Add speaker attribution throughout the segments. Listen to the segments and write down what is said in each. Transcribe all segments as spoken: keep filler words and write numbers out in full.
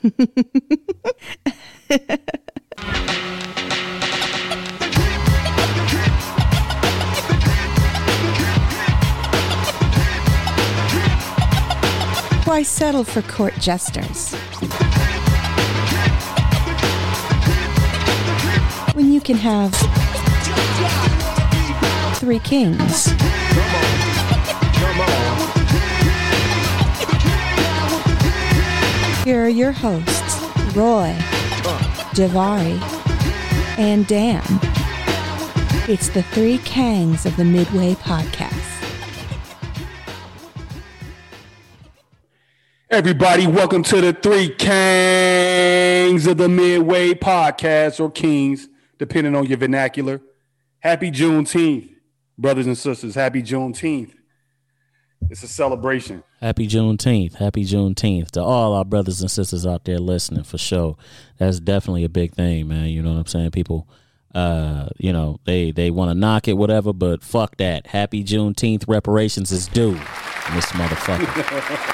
Speaker 1: Why settle for court jesters when you can have three kings? Here are your hosts, Roy, Javari, and Dan. It's the Three Kangs of the Midway Podcast.
Speaker 2: Everybody, welcome to the Three Kangs of the Midway Podcast, or Kings, depending on your vernacular. Happy Juneteenth, brothers and sisters. Happy Juneteenth. It's a celebration.
Speaker 3: Happy Juneteenth. Happy Juneteenth to all our brothers and sisters out there listening, for sure. That's definitely a big thing, man. You know what I'm saying? People, uh, you know, they, they want to knock it, whatever, but fuck that. Happy Juneteenth. Reparations is due, this motherfucker.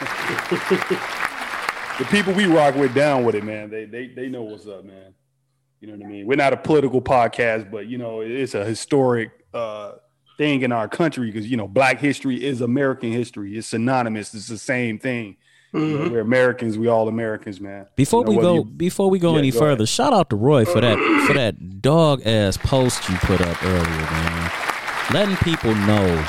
Speaker 2: The people we rock with down with it, man. They, they, they know what's up, man. You know what I mean? We're not a political podcast, but, you know, it's a historic uh thing in our country because, you know, Black history is American history. It's synonymous. It's the same thing. Mm-hmm. You know, we're Americans. We all Americans, man.
Speaker 3: Before
Speaker 2: you know,
Speaker 3: we go,
Speaker 2: you,
Speaker 3: before we go
Speaker 2: yeah,
Speaker 3: any
Speaker 2: go
Speaker 3: further,
Speaker 2: ahead.
Speaker 3: Shout out to Roy for that for that dog ass post you put up earlier, man. Letting people know,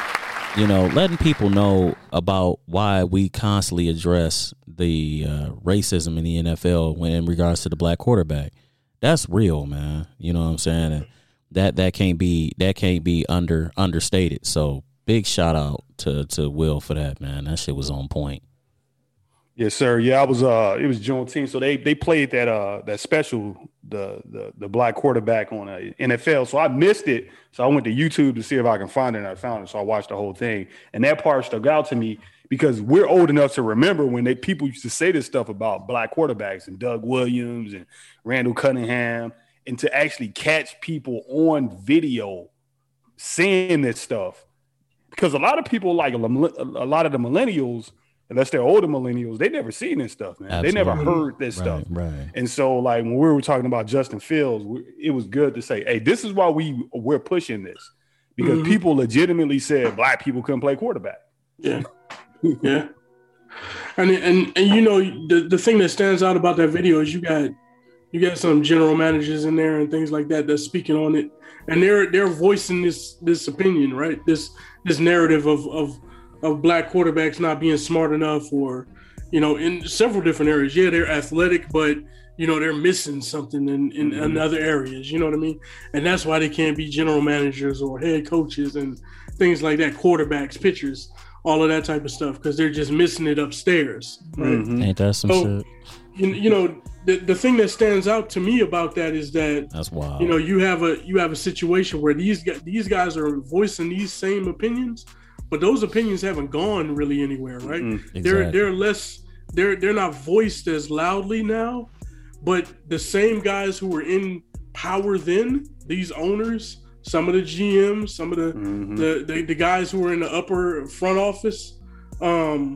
Speaker 3: you know, letting people know about why we constantly address the uh, racism in the N F L when in regards to the black quarterback. That's real, man. You know what I'm saying? And that that can't be that can't be under understated. So big shout out to to Will for that, man. That shit was on point.
Speaker 2: Yes, sir. Yeah, I was. Uh, it was Juneteenth, so they they played that uh that special the the the black quarterback on a N F L. So I missed it. So I went to YouTube to see if I can find it, and I found it. So I watched the whole thing, and that part stuck out to me because we're old enough to remember when they people used to say this stuff about black quarterbacks and Doug Williams and Randall Cunningham. And to actually catch people on video saying this stuff, because a lot of people, like a, a lot of the millennials, unless they're older millennials, they never seen this stuff, man. Absolutely. They never heard this
Speaker 3: right,
Speaker 2: stuff.
Speaker 3: Right. And
Speaker 2: so, like when we were talking about Justin Fields, we, it was good to say, "Hey, this is why we we're pushing this," because mm-hmm. people legitimately said black people couldn't play quarterback.
Speaker 4: Yeah, yeah. And and and you know the the thing that stands out about that video is you got. You got some general managers in there and things like that that's speaking on it, and they're they're voicing this this opinion, right? This this narrative of of of black quarterbacks not being smart enough, or you know, in several different areas. Yeah, they're athletic, but you know they're missing something in in, mm-hmm. in other areas. You know what I mean? And that's why they can't be general managers or head coaches and things like that. Quarterbacks, pitchers, all of that type of stuff, because they're just missing it upstairs. Right?
Speaker 3: Mm-hmm. Ain't that some so, shit?
Speaker 4: You, you know. The, the thing that stands out to me about that is that
Speaker 3: that's wild. You
Speaker 4: know, you have a you have a situation where these guys, these guys are voicing these same opinions, but those opinions haven't gone really anywhere, right? Mm-hmm. Exactly. They're they're less they're they're not voiced as loudly now, but the same guys who were in power then, these owners, some of the G Ms, some of the mm-hmm. the, the the guys who were in the upper front office, um,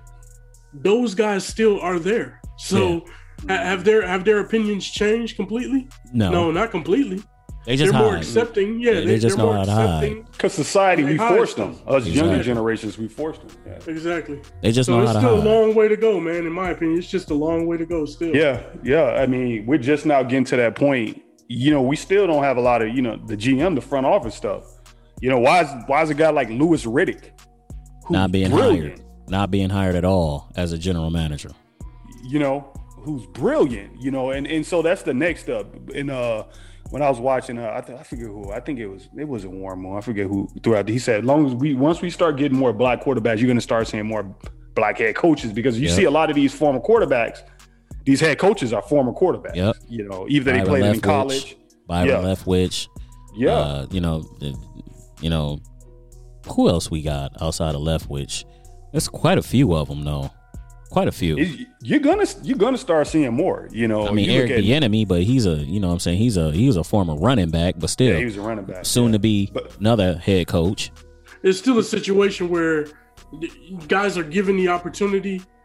Speaker 4: those guys still are there. So. Yeah. Have their have their opinions changed completely?
Speaker 3: No,
Speaker 4: no, not completely.
Speaker 3: They just
Speaker 4: they're
Speaker 3: hide.
Speaker 4: more accepting. Yeah,
Speaker 3: they,
Speaker 4: they,
Speaker 3: they just
Speaker 4: they're
Speaker 3: know
Speaker 4: more
Speaker 3: how to
Speaker 4: accepting.
Speaker 3: hide.
Speaker 2: Because society, we forced them. Us
Speaker 3: exactly.
Speaker 2: younger generations, we forced them. Yeah.
Speaker 4: Exactly.
Speaker 3: They just
Speaker 4: so
Speaker 3: know how to hide.
Speaker 4: It's still a long way to go, man. In my opinion, it's just a long way to go. Still.
Speaker 2: Yeah, yeah. I mean, we're just now getting to that point. You know, we still don't have a lot of you know the G M, the front office stuff. You know, why is why is a guy like Louis Riddick
Speaker 3: not being
Speaker 2: brilliant,
Speaker 3: hired, not being hired at all as a general manager?
Speaker 2: You know. Who's brilliant, you know, and, and so that's the next step. And uh, when I was watching, uh, I, th- I forget who, I think it was, it was a Warren Moon. I forget who throughout. He said, as long as we, once we start getting more black quarterbacks, you're going to start seeing more black head coaches because you yep. see a lot of these former quarterbacks. These head coaches are former quarterbacks.
Speaker 3: Yep.
Speaker 2: You know, either they
Speaker 3: Byron
Speaker 2: played
Speaker 3: Leftwich,
Speaker 2: in college.
Speaker 3: Byron
Speaker 2: yeah.
Speaker 3: Leftwich.
Speaker 2: Yeah.
Speaker 3: Uh, you know, you know, who else we got outside of Leftwich? There's quite a few of them, though. Quite a few.
Speaker 2: It, you're gonna you're gonna start seeing more. You know,
Speaker 3: I mean, Eric Bieniemy, but he's a you know what I'm saying he's a he was a former running back, but still,
Speaker 2: yeah, he was a running back.
Speaker 3: Soon
Speaker 2: yeah.
Speaker 3: to be
Speaker 2: but,
Speaker 3: another head coach.
Speaker 4: It's still a situation where guys are given the opportunity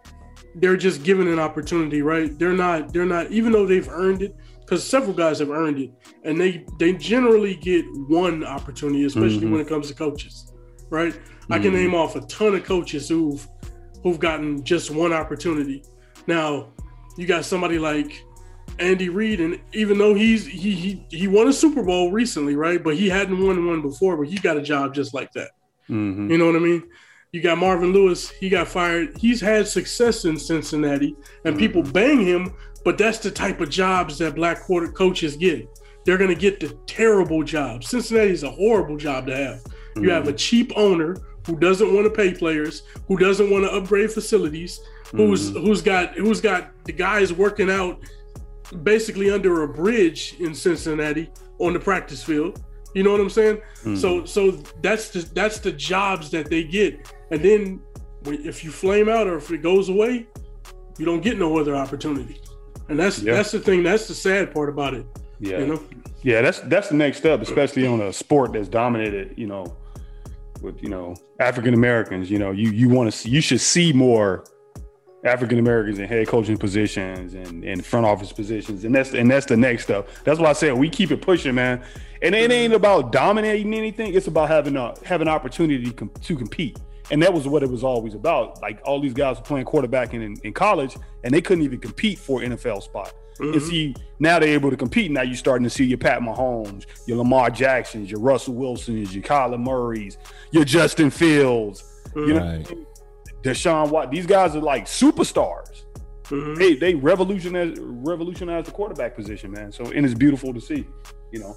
Speaker 4: they're just given an opportunity, right? They're not, they're not, even though they've earned it, because several guys have earned it, and they they generally get one opportunity, especially mm-hmm. when it comes to coaches, right? Mm-hmm. I can name off a ton of coaches who've who've gotten just one opportunity. Now, you got somebody like Andy Reid, and even though he's he he he won a Super Bowl recently, right? But he hadn't won one before, but he got a job just like that. Mm-hmm. You know what I mean? You got Marvin Lewis. He got fired. He's had success in Cincinnati, and mm-hmm. people bang him. But that's the type of jobs that black quarter coaches get. They're going to get the terrible jobs. Cincinnati is a horrible job to have. You mm-hmm. have a cheap owner who doesn't want to pay players, who doesn't want to upgrade facilities, mm-hmm. who's who's got who's got the guys working out basically under a bridge in Cincinnati on the practice field. You know what I'm saying? Mm-hmm. So so that's the that's the jobs that they get. And then if you flame out or if it goes away, you don't get no other opportunity. And that's yeah. that's the thing. That's the sad part about it.
Speaker 2: Yeah,
Speaker 4: you know?
Speaker 2: yeah. That's that's the next step, especially on a sport that's dominated. You know, with you know African Americans. You know, you you want to see, you should see more African Americans in head coaching positions and in front office positions, and that's and that's the next step. That's why I said we keep it pushing, man. And it ain't about dominating anything. It's about having a having an opportunity to, com- to compete. And that was what it was always about. Like all these guys were playing quarterback in, in, in college, and they couldn't even compete for an N F L spot. Mm-hmm. And see, now they're able to compete. Now you're starting to see your Pat Mahomes, your Lamar Jacksons, your Russell Wilsons, your Kyler Murrays, your Justin Fields, mm-hmm. you know, right. Deshaun Watson. These guys are like superstars. Mm-hmm. They they revolutionized revolutionized the quarterback position, man. So and it's beautiful to see, you know.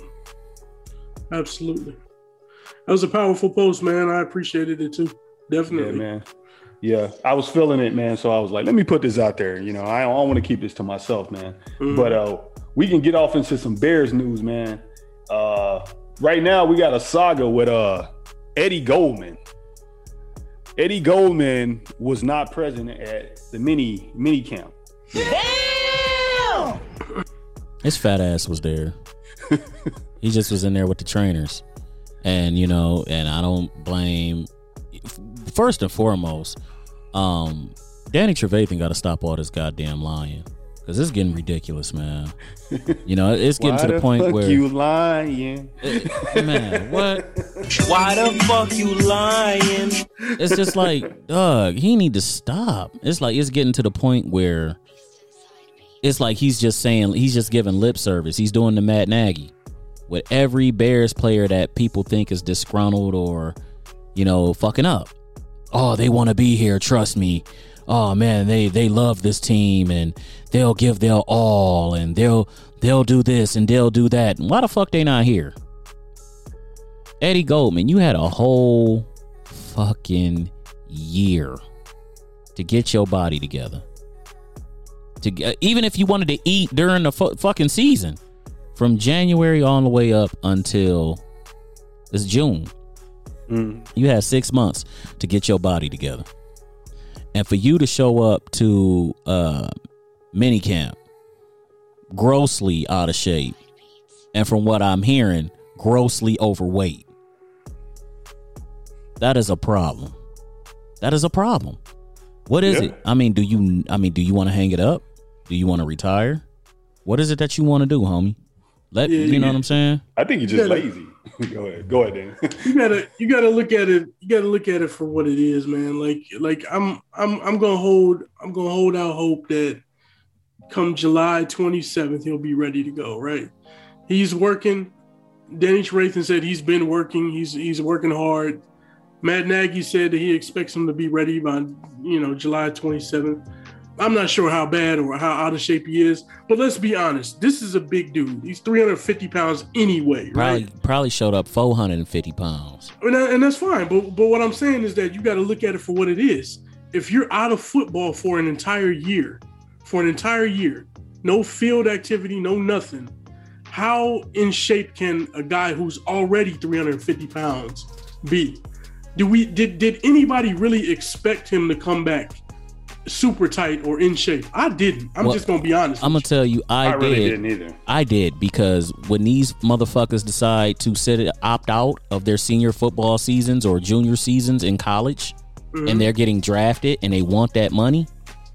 Speaker 4: Absolutely. That was a powerful post, man. I appreciated it too. Definitely.
Speaker 2: Yeah, man. Yeah, I was feeling it, man. So I was like, let me put this out there. You know, I don't, don't want to keep this to myself, man. Mm-hmm. But uh, we can get off into some Bears news, man. Uh, right now, we got a saga with uh, Eddie Goldman. Eddie Goldman was not present at the mini mini camp.
Speaker 3: Damn! His fat ass was there. He just was in there with the trainers. And, you know, and I don't blame, first and foremost, um, Danny Trevathan got to stop all this goddamn lying. Because it's getting ridiculous, man. You know, it's getting
Speaker 2: Why
Speaker 3: to the, the point
Speaker 2: fuck
Speaker 3: where.
Speaker 2: you lying?
Speaker 3: It, man, what?
Speaker 5: Why the fuck you lying?
Speaker 3: It's just like, dog, he need to stop. It's like, it's getting to the point where it's like he's just saying, he's just giving lip service. He's doing the Matt Nagy. With every Bears player that people think is disgruntled or, you know, fucking up. Oh, they want to be here. Trust me. Oh man, they they love this team and they'll give their all and they'll they'll do this and they'll do that. Why the fuck they not here? Eddie Goldman, you had a whole fucking year to get your body together. To uh, even if you wanted to eat during the fu- fucking season. From January all the way up until it's June, mm. you had six months to get your body together. And for you to show up to uh, minicamp grossly out of shape, and from what I'm hearing, grossly overweight, that is a problem. That is a problem. What is yeah. it? I mean, do you? I mean, do you want to hang it up? Do you want to retire? What is it that you want to do, homie? Let yeah, you know what I'm saying?
Speaker 2: I think you're just you gotta, lazy. Go ahead, go ahead, Dan.
Speaker 4: you gotta, you gotta look at it. You gotta look at it for what it is, man. Like, like I'm, I'm, I'm gonna hold, I'm gonna hold out hope that come July twenty-seventh he'll be ready to go. Right? He's working. Danny Trevathan said he's been working. He's, he's working hard. Matt Nagy said that he expects him to be ready by, you know, July twenty-seventh. I'm not sure how bad or how out of shape he is, but let's be honest. This is a big dude. He's three hundred fifty pounds anyway,
Speaker 3: probably,
Speaker 4: right?
Speaker 3: Probably showed up four hundred fifty pounds.
Speaker 4: And, and that's fine. But, but what I'm saying is that you got to look at it for what it is. If you're out of football for an entire year, for an entire year, no field activity, no nothing, how in shape can a guy who's already three hundred fifty pounds be? Do we did did anybody really expect him to come back super tight or in shape? I didn't. I'm well, just gonna be honest.
Speaker 3: I'm gonna tell you, I, I did.
Speaker 2: Really didn't either.
Speaker 3: I did because when these motherfuckers decide to sit it, opt out of their senior football seasons or junior seasons in college, mm-hmm. and they're getting drafted and they want that money,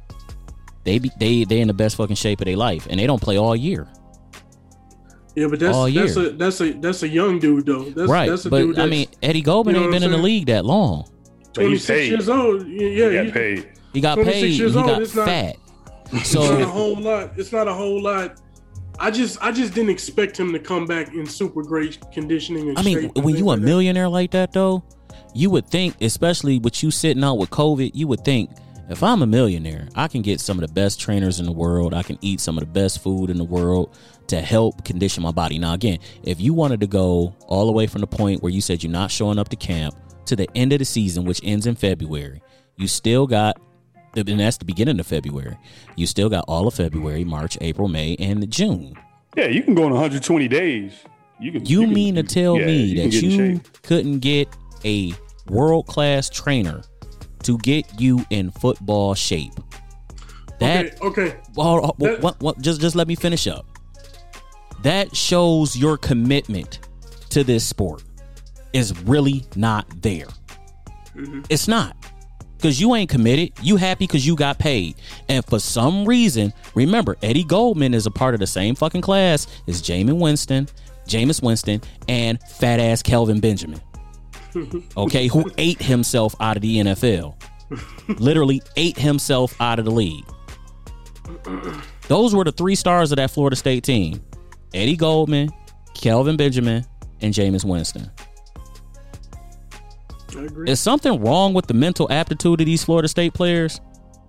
Speaker 3: they be, they they in the best fucking shape of their life, and they don't play all year.
Speaker 4: Yeah, but that's
Speaker 3: all
Speaker 4: that's
Speaker 3: year.
Speaker 4: a that's a that's a young dude though. That's,
Speaker 3: right,
Speaker 4: that's a
Speaker 3: but
Speaker 4: dude
Speaker 3: I mean, Eddie Goldman
Speaker 4: you know
Speaker 3: ain't been in the league that long.
Speaker 4: twenty-six years old. Yeah,
Speaker 2: he got
Speaker 4: he,
Speaker 2: paid.
Speaker 3: He got paid. He got
Speaker 4: it's not,
Speaker 3: fat.
Speaker 4: It's
Speaker 3: So
Speaker 4: not a whole lot. It's not a whole lot. I just I just didn't expect him to come back in super great conditioning. And
Speaker 3: I mean,
Speaker 4: shape
Speaker 3: when you a
Speaker 4: like
Speaker 3: millionaire like that, though, you would think, especially with you sitting out with COVID, you would think, if I'm a millionaire, I can get some of the best trainers in the world. I can eat some of the best food in the world to help condition my body. Now, again, if you wanted to go all the way from the point where you said you're not showing up to camp to the end of the season, which ends in February, you still got, and that's the beginning of February, you still got all of February, March, April, May, and June.
Speaker 2: Yeah, you can go in one hundred twenty days. You can.
Speaker 3: You,
Speaker 2: you
Speaker 3: mean
Speaker 2: can,
Speaker 3: to tell
Speaker 2: yeah,
Speaker 3: me
Speaker 2: you
Speaker 3: that you couldn't get a world-class trainer to get you in football shape? That
Speaker 4: okay, okay.
Speaker 3: Well, well,
Speaker 4: That-
Speaker 3: what, what, just just let me finish up. That shows your commitment to this sport is really not there.
Speaker 4: Mm-hmm.
Speaker 3: It's not. Because you ain't committed. You happy because you got paid. And for some reason, remember, Eddie Goldman is a part of the same fucking class as Jameis Winston, Jameis Winston, and fat ass Kelvin Benjamin. Okay, who ate himself out of the N F L. Literally ate himself out of the league. Those were the three stars of that Florida State team. Eddie Goldman, Kelvin Benjamin, and Jameis Winston.
Speaker 4: I agree.
Speaker 3: Is something wrong with the mental aptitude of these Florida State players?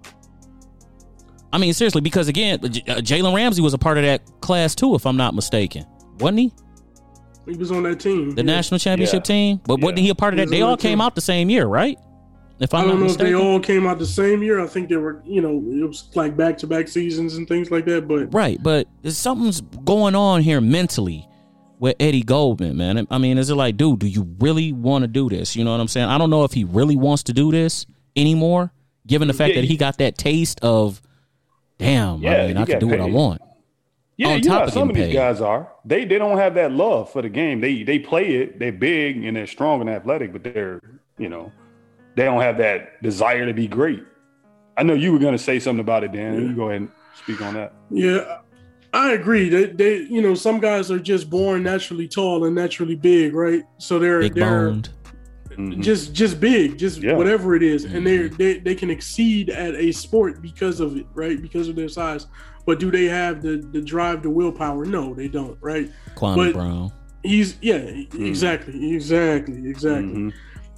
Speaker 3: I mean, seriously, because again, J- uh, Jalen Ramsey was a part of that class too, if I'm not mistaken. Wasn't he?
Speaker 4: He was on that team.
Speaker 3: The
Speaker 4: yeah.
Speaker 3: national championship
Speaker 2: Yeah.
Speaker 3: team? But
Speaker 2: Yeah.
Speaker 3: wasn't he a part of
Speaker 4: He
Speaker 3: that?
Speaker 4: was
Speaker 3: They
Speaker 4: on
Speaker 3: all
Speaker 4: that
Speaker 3: came
Speaker 4: team.
Speaker 3: out the same year, right? If I'm
Speaker 4: I don't
Speaker 3: not
Speaker 4: know if
Speaker 3: mistaken.
Speaker 4: they all came out the same year. I think they were, you know, it was like back to back seasons and things like that. But
Speaker 3: Right, but there's something's going on here mentally with Eddie Goldman, man. I mean, is it like, dude, do you really want to do this? You know what I'm saying? I don't know if he really wants to do this anymore, given the fact
Speaker 2: Yeah,
Speaker 3: that he got that taste of, damn,
Speaker 2: Yeah,
Speaker 3: I mean,
Speaker 2: he
Speaker 3: I can
Speaker 2: got
Speaker 3: do what I
Speaker 2: paid.
Speaker 3: want.
Speaker 2: Yeah,
Speaker 3: on
Speaker 2: you
Speaker 3: top
Speaker 2: know,
Speaker 3: of
Speaker 2: some of
Speaker 3: getting
Speaker 2: these
Speaker 3: paid.
Speaker 2: guys are. They they don't have that love for the game. They they play it. They're big and they're strong and athletic, but they're, you know, they don't have that desire to be great. I know you were going to say something about it, Dan. You go ahead and speak on that.
Speaker 4: yeah, I agree. They, they, you know, some guys are just born naturally tall and naturally big, right? So they're
Speaker 3: Big
Speaker 4: they're
Speaker 3: boned.
Speaker 2: Mhm.
Speaker 4: just just big, just
Speaker 2: Yeah.
Speaker 4: whatever it is, and they
Speaker 3: Mhm.
Speaker 4: they they can exceed at a sport because of it, right? Because of their size. But do they have the the drive, the willpower? No, they don't, right?
Speaker 3: Kwame
Speaker 4: but-
Speaker 3: Brown.
Speaker 4: He's yeah, exactly, exactly, exactly.
Speaker 2: Mhm.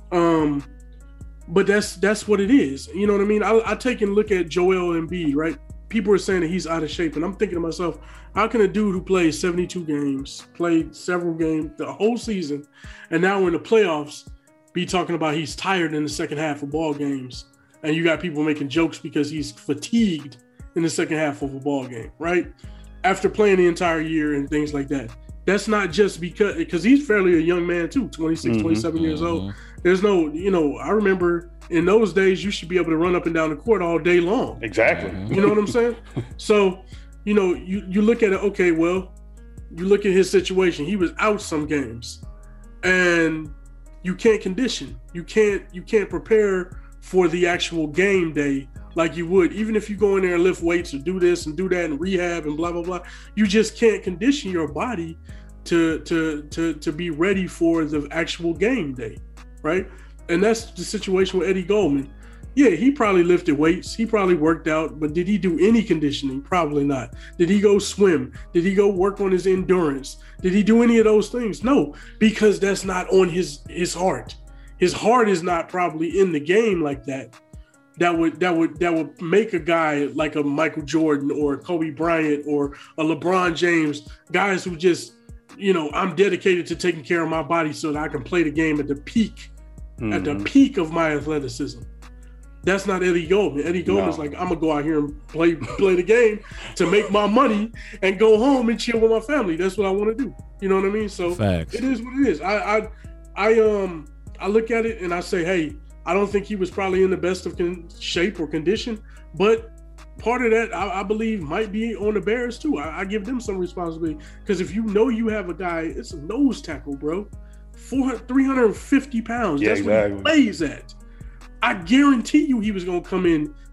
Speaker 4: Um, but that's that's what it is. You know what I mean? I, I take and look at Joel Embiid, right? People are saying that he's out of shape, and I'm thinking to myself, how can a dude who plays seventy-two games, played several games the whole season, and now we're in the playoffs, be talking about he's tired in the second half of ball games, and you got people making jokes because he's fatigued in the second half of a ball game, right? After playing the entire year and things like that. That's not just because because he's fairly a young man too, twenty-six,
Speaker 2: Mhm.
Speaker 4: twenty-seven years old.
Speaker 3: Mhm.
Speaker 4: There's no, you know, I remember in those days you should be able to run up and down the court all day long.
Speaker 2: Exactly.
Speaker 3: Mhm.
Speaker 4: You know what I'm saying? So, you know, you you look at it, okay, well, you look at his situation. He was out some games. And you can't condition. You can't you can't prepare for the actual game day like you would, even if you go in there and lift weights or do this and do that and rehab and blah blah blah. You just can't condition your body to to to to be ready for the actual game day, right? And that's the situation with Eddie Goldman. Yeah, he probably lifted weights, he probably worked out, but did he do any conditioning? Probably not. Did he go swim? Did he go work on his endurance? Did he do any of those things? No, because that's not on his his heart. His heart is not probably in the game like that. That would that would that would make a guy like a Michael Jordan or Kobe Bryant or a LeBron James, guys who just, you know, I'm dedicated to taking care of my body so that I can play the game at the peak, at the
Speaker 2: Mhm.
Speaker 4: peak of my athleticism. That's not Eddie Goldman. Eddie Goldman's
Speaker 2: No.
Speaker 4: like, I'm gonna go out here and play play the game to make my money and go home and chill with my family. That's what I want to do. You know what I mean? So
Speaker 3: Facts.
Speaker 4: it is what it is. I I I um I look at it and I say, hey, I don't think he was probably in the best of con- shape or condition, but part of that I, I believe might be on the Bears too. I, I give them some responsibility because if you know you have a guy, it's a nose tackle, bro, four hundred, three hundred fifty pounds.
Speaker 2: Yeah,
Speaker 4: That's what
Speaker 2: exactly.
Speaker 4: he plays at. I guarantee you he was gonna come in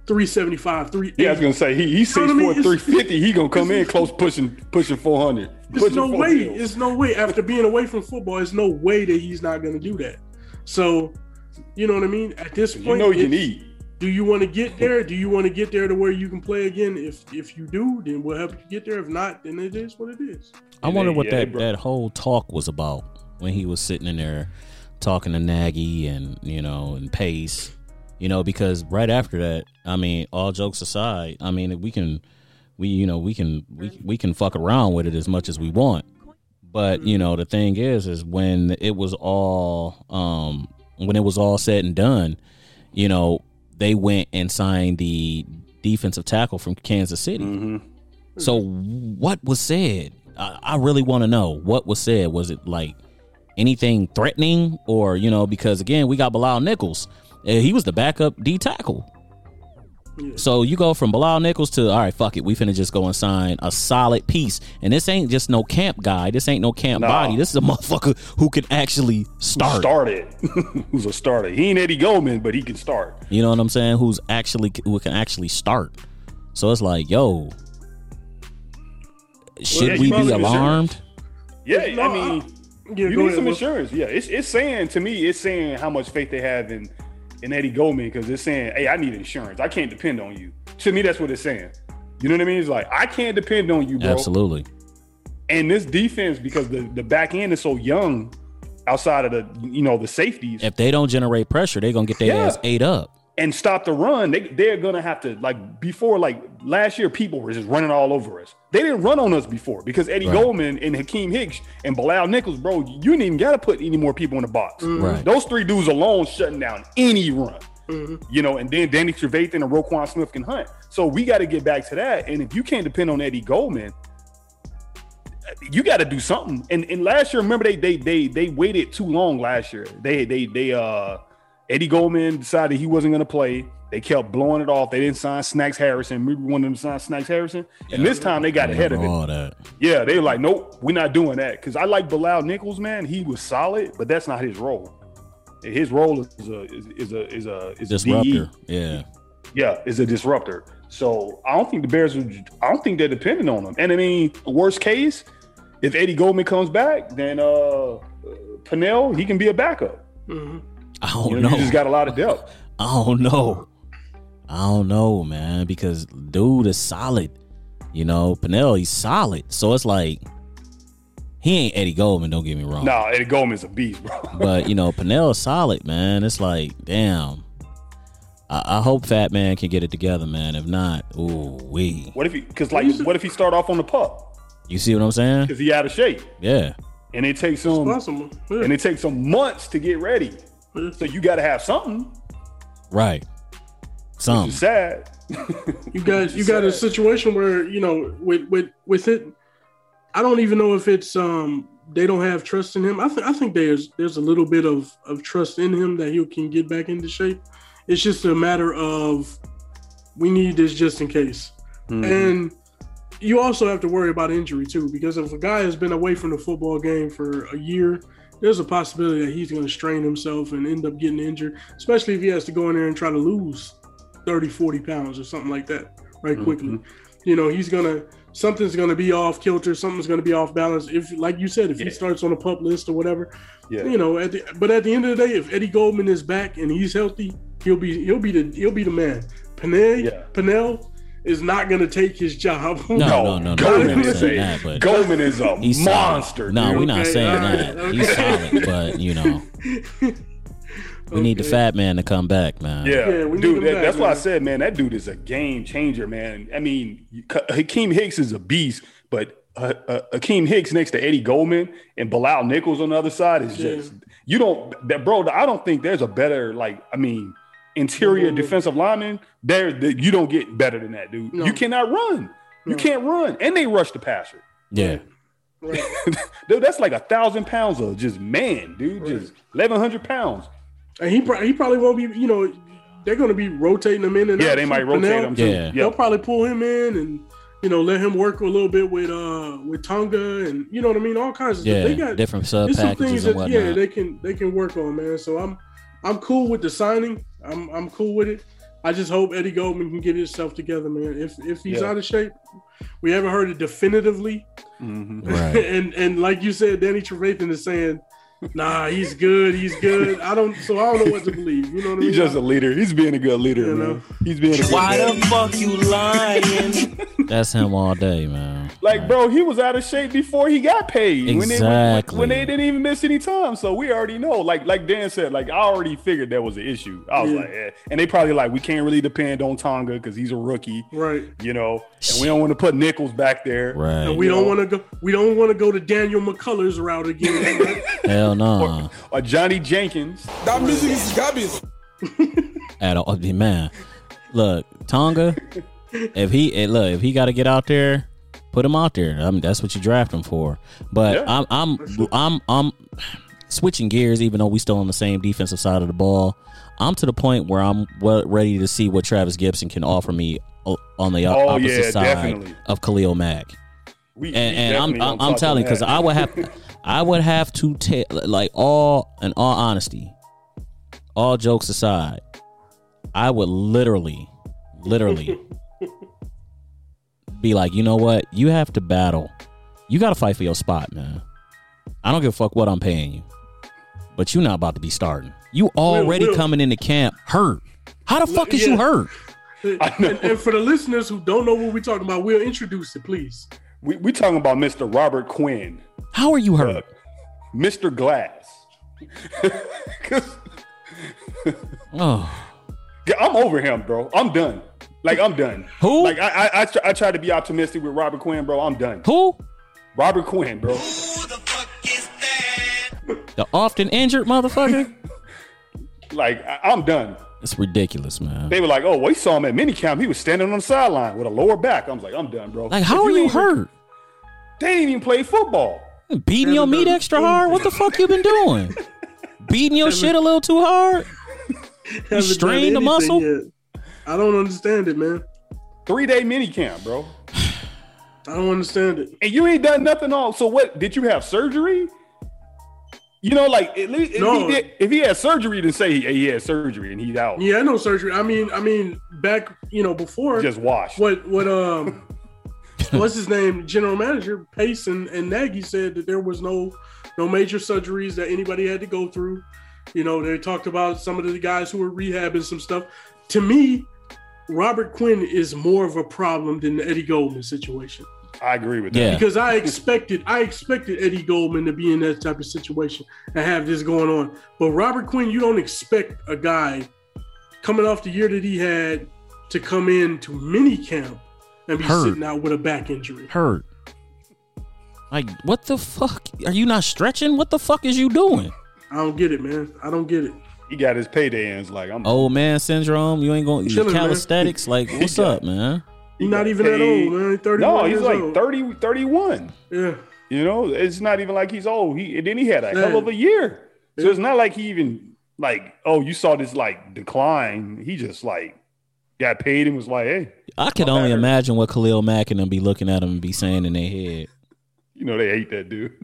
Speaker 4: three seventy-five, three eighty.
Speaker 2: Yeah, I was gonna say he he's six four, three fifty. He gonna come in close pushing pushing four hundred.
Speaker 4: There's no way. There's no way. After being away from football, there's no way that he's not gonna do that. So, you know what I mean? At this point,
Speaker 2: you know you can eat.
Speaker 4: Do you want to get there? Do you want to get there to where you can play again? If if you do, then we'll help you get there. If not, then it is what it is.
Speaker 3: I wonder what
Speaker 2: yeah,
Speaker 3: that, that whole talk was about when he was sitting in there talking to Nagy and, you know, and Pace, you know, because right after that, I mean, all jokes aside, I mean, we can, we, you know, we can, we, we can fuck around with it as much as we want. But, you know, the thing is, is when it was all, um, when it was all said and done, you know, they went and signed the defensive tackle from Kansas City. Mm-hmm. So what was said? I, I really want to know what was said. Was it like anything threatening, or, you know, because again, we got Bilal Nichols. He was the backup D tackle. Yeah. So you go from Bilal Nichols to, all right, fuck it, we finna just go and sign a solid piece. And this ain't just no camp guy. This ain't no camp no. body. This is a motherfucker who can actually start.
Speaker 2: Started. Who's a starter. He ain't Eddie Goldman, but he can start.
Speaker 3: You know what I'm saying? Who's actually who can actually start. So it's like, yo, should well, yeah, we be alarmed?
Speaker 2: Yeah, no, I mean, I, yeah, you need some insurance. Yeah, it's it's saying to me, it's saying how much faith they have in. in Eddie Goldman, because it's saying, hey, I need insurance. I can't depend on you. To me, that's what it's saying. You know what I mean? It's like, I can't depend on you, bro.
Speaker 3: Absolutely.
Speaker 2: And this defense, because the, the back end is so young outside of the, you know, the safeties.
Speaker 3: If they don't generate pressure, they're going to get their yeah. ass ate up.
Speaker 2: And stop the run. They, they're going to have to, like, before, like, last year, people were just running all over us. They didn't run on us before because Eddie right. Goldman and Hakeem Hicks and Bilal Nichols, bro, you didn't even got to put any more people in the box.
Speaker 3: Mm-hmm. Right.
Speaker 2: Those three dudes alone shutting down any run. Mm-hmm. You know, and then Danny Trevathan and Roquan Smith can hunt. So we got to get back to that. And if you can't depend on Eddie Goldman, you got to do something. And and last year, remember they they they they waited too long last year. They they they uh Eddie Goldman decided he wasn't going to play. They kept blowing it off. They didn't sign Snacks Harrison. Maybe one of them signed Snacks Harrison. And yeah, this time they got ahead of it.
Speaker 3: That.
Speaker 2: Yeah, they were like, nope, we're not doing that. Because I like Bilal Nichols, man. He was solid, but that's not his role. His role is a is, is a is a is
Speaker 3: disruptor.
Speaker 2: A D E.
Speaker 3: Yeah,
Speaker 2: yeah, is a disruptor. So I don't think the Bears would. I don't think they're dependent on him. And I mean, worst case, if Eddie Goldman comes back, then uh, Pennell, he can be a backup.
Speaker 3: Mm-hmm. I don't
Speaker 2: you
Speaker 3: know.
Speaker 2: know. You just got a lot of depth.
Speaker 3: I don't know. I don't know, man, because dude is solid. You know, Pennell, he's solid. So it's like, he ain't Eddie Goldman, don't get me wrong.
Speaker 2: No, nah, Eddie Goldman's a beast, bro.
Speaker 3: But, you know, Pennell is solid, man. It's like, damn. I, I hope Fat Man can get it together, man. If not, ooh, wee.
Speaker 2: What if he, because, like, what if he start off on the pup?
Speaker 3: You see what I'm saying?
Speaker 2: Because he out of shape.
Speaker 3: Yeah.
Speaker 2: And it takes some, yeah. and it takes some months to get ready. Yeah. So you got to have something.
Speaker 3: Right. Some.
Speaker 2: It's sad.
Speaker 4: You got you got a situation where, you know, with with with it, I don't even know if it's um they don't have trust in him. I think I think there's there's a little bit of, of trust in him that he can get back into shape. It's just a matter of we need this just in case. Mm-hmm. And you also have to worry about injury too, because if a guy has been away from the football game for a year, there's a possibility that he's going to strain himself and end up getting injured, especially if he has to go in there and try to lose thirty, forty pounds or something like that right quickly. Mm-hmm. You know, he's going to, something's going to be off kilter, something's going to be off balance. If, like you said, if yeah. he starts on a pup list or whatever, yeah. you know, at the, but at the end of the day, if Eddie Goldman is back and he's healthy, he'll be, he'll be the, he'll be the man. Pennell, yeah. Pennell is not going to take his job.
Speaker 3: No, no, no. no
Speaker 2: Goldman,
Speaker 3: no,
Speaker 2: is a, that, but Goldman is a he's monster.
Speaker 3: Solid. No, we're not okay, saying right, that. Okay. He's solid, but, you know, we okay. need the Fat Man to come back, man.
Speaker 2: Yeah, yeah we dude, that, back, that's man. why I said, man, that dude is a game changer, man. I mean, Hakeem Hicks is a beast, but uh, uh, Hakeem Hicks next to Eddie Goldman and Bilal Nichols on the other side is just, yeah. you don't, that bro, I don't think there's a better, like, I mean, interior mm-hmm. defensive lineman, there the, you don't get better than that, dude. No. You cannot run. No. You can't run. And they rush the passer.
Speaker 3: Yeah.
Speaker 2: Right. Dude, that's like a thousand pounds of just man, dude. Right. Just eleven hundred pounds.
Speaker 4: And he he probably won't be, you know, they're going to be rotating him in and
Speaker 2: yeah,
Speaker 4: out.
Speaker 2: Yeah, they might rotate
Speaker 4: Pennell,
Speaker 2: him too.
Speaker 3: Yeah.
Speaker 4: They'll probably pull him in and, you know, let him work a little bit with uh with Tonga and, you know what I mean, all kinds of
Speaker 3: yeah,
Speaker 4: stuff. They got
Speaker 3: different sub packages and whatnot.
Speaker 4: Yeah, they can they can work on, man. So I'm I'm cool with the signing. I'm I'm cool with it. I just hope Eddie Goldman can get himself together, man. If if he's
Speaker 2: Yeah.
Speaker 4: out of shape, we haven't heard it definitively.
Speaker 2: Mhm.
Speaker 3: Right.
Speaker 4: and and like you said, Danny Trevathan is saying, "Nah, he's good. He's good." I don't. So I don't know what to believe. You know what I mean?
Speaker 2: He's just a leader. He's being a good leader,
Speaker 4: You
Speaker 2: man.
Speaker 4: know?
Speaker 2: He's being a good
Speaker 5: Why
Speaker 2: man.
Speaker 5: the fuck you lying?
Speaker 3: That's him all day, man.
Speaker 2: Like, bro, he was out of shape before he got paid. When they,
Speaker 3: Exactly.
Speaker 2: when, when they didn't even miss any time. So we already know. Like, like Dan said, like I already figured that was an issue. I was
Speaker 4: Yeah.
Speaker 2: like, eh. And they probably like, we can't really depend on Tonga because he's a rookie,
Speaker 4: Right.
Speaker 2: you know. And we don't want to put Nichols back there.
Speaker 3: Right.
Speaker 4: And we
Speaker 2: You
Speaker 4: don't
Speaker 2: know?
Speaker 4: want to go. We don't want to go to Daniel McCullers route again. Right?
Speaker 3: Hell no.
Speaker 2: Or Johnny Jenkins.
Speaker 6: That music is garbage.
Speaker 3: At all, man. Look, Tonga. If he eh, look, if he got to get out there, put him out there. I mean, that's what you draft him for. But
Speaker 2: Yeah.
Speaker 3: I'm, I'm, I'm, I'm switching gears. Even though we still on the same defensive side of the ball, I'm to the point where I'm well, ready to see what Travis Gibson can offer me o- on the
Speaker 2: Oh,
Speaker 3: opposite
Speaker 2: yeah,
Speaker 3: side
Speaker 2: definitely.
Speaker 3: of Khalil Mack.
Speaker 2: We,
Speaker 3: And,
Speaker 2: we
Speaker 3: and I'm,
Speaker 2: definitely
Speaker 3: I'm,
Speaker 2: gonna
Speaker 3: I'm
Speaker 2: talk
Speaker 3: telling
Speaker 2: to
Speaker 3: because
Speaker 2: that.
Speaker 3: I would have, I would have to take like all, in all honesty, all jokes aside, I would literally, literally be like, you know what? You have to battle. You got to fight for your spot, man. I don't give a fuck what I'm paying you, but you're not about to be starting. You already
Speaker 4: Will.
Speaker 3: coming into camp hurt. How the fuck is
Speaker 4: Yeah.
Speaker 3: you hurt?
Speaker 4: and, and for the listeners who don't know what we're talking about, we'll introduce it, please.
Speaker 2: we we talking about Mister Robert Quinn,
Speaker 3: How are you hurt?
Speaker 2: uh, Mister Glass. 'Cause
Speaker 3: Oh,
Speaker 2: I'm over him, bro. I'm done. Like I'm done.
Speaker 3: Who?
Speaker 2: Like I I I, try, I try to be optimistic with Robert Quinn, bro. I'm done.
Speaker 3: who?
Speaker 2: Robert Quinn, bro.
Speaker 3: The often injured motherfucker?
Speaker 2: Like I, I'm done.
Speaker 3: It's ridiculous, man.
Speaker 2: They were like, oh, we saw him at minicamp. He was standing on the sideline with a lower back. I was like, I'm done, bro.
Speaker 3: Like, how
Speaker 2: If
Speaker 3: are you
Speaker 2: ain't even-
Speaker 3: hurt?
Speaker 2: They ain't even play football.
Speaker 3: Beating your
Speaker 4: Haven't
Speaker 3: meat
Speaker 4: done
Speaker 3: extra hard? What the fuck you been doing? Beating your shit a little too hard?
Speaker 4: Haven't done
Speaker 3: strained the
Speaker 4: anything
Speaker 3: muscle?
Speaker 4: yet. I don't understand it, man.
Speaker 2: Three day minicamp, bro.
Speaker 4: I don't understand it.
Speaker 2: And you ain't done nothing all. So what? Did you have surgery? You know, like at least if,
Speaker 4: No.
Speaker 2: he, did, if he had surgery, then say he, he had surgery and he's out.
Speaker 4: Yeah, no surgery. I mean, I mean, back you know before
Speaker 2: Just washed.
Speaker 4: what what um what's his name? General Manager Pace and, and Nagy said that there was no no major surgeries that anybody had to go through. You know, they talked about some of the guys who were rehabbing some stuff. To me, Robert Quinn is more of a problem than the Eddie Goldman situation.
Speaker 2: I agree with that.
Speaker 3: Yeah.
Speaker 4: Because I expected, I expected Eddie Goldman to be in that type of situation and have this going on. But Robert Quinn, you don't expect a guy coming off the year that he had to come in to mini camp and be
Speaker 3: Hurt.
Speaker 4: sitting out with a back injury.
Speaker 3: Hurt. Like, what the fuck? Are you not stretching? What the fuck is you doing?
Speaker 4: I don't get it, man. I don't get it.
Speaker 2: He got his payday and it's like, I'm
Speaker 3: Old man syndrome? You ain't going
Speaker 4: Chilling, man.
Speaker 3: calisthenics? Like, what's up, man?
Speaker 4: He's not
Speaker 2: got
Speaker 4: even that
Speaker 2: paid.
Speaker 4: old, man. He's thirty-one
Speaker 2: No, he's
Speaker 4: years
Speaker 2: like
Speaker 4: old.
Speaker 2: thirty, thirty-one.
Speaker 4: Yeah.
Speaker 2: You know, it's not even like he's old. He and then he had a
Speaker 4: Yeah.
Speaker 2: hell of a year. So
Speaker 4: Yeah.
Speaker 2: it's not like he even like, oh, you saw this like decline. He just like got paid and was like, hey,
Speaker 3: I could
Speaker 2: My
Speaker 3: only
Speaker 2: bad.
Speaker 3: imagine what Khalil Mack and them be looking at him and be saying in their head.
Speaker 2: you know, they hate that dude.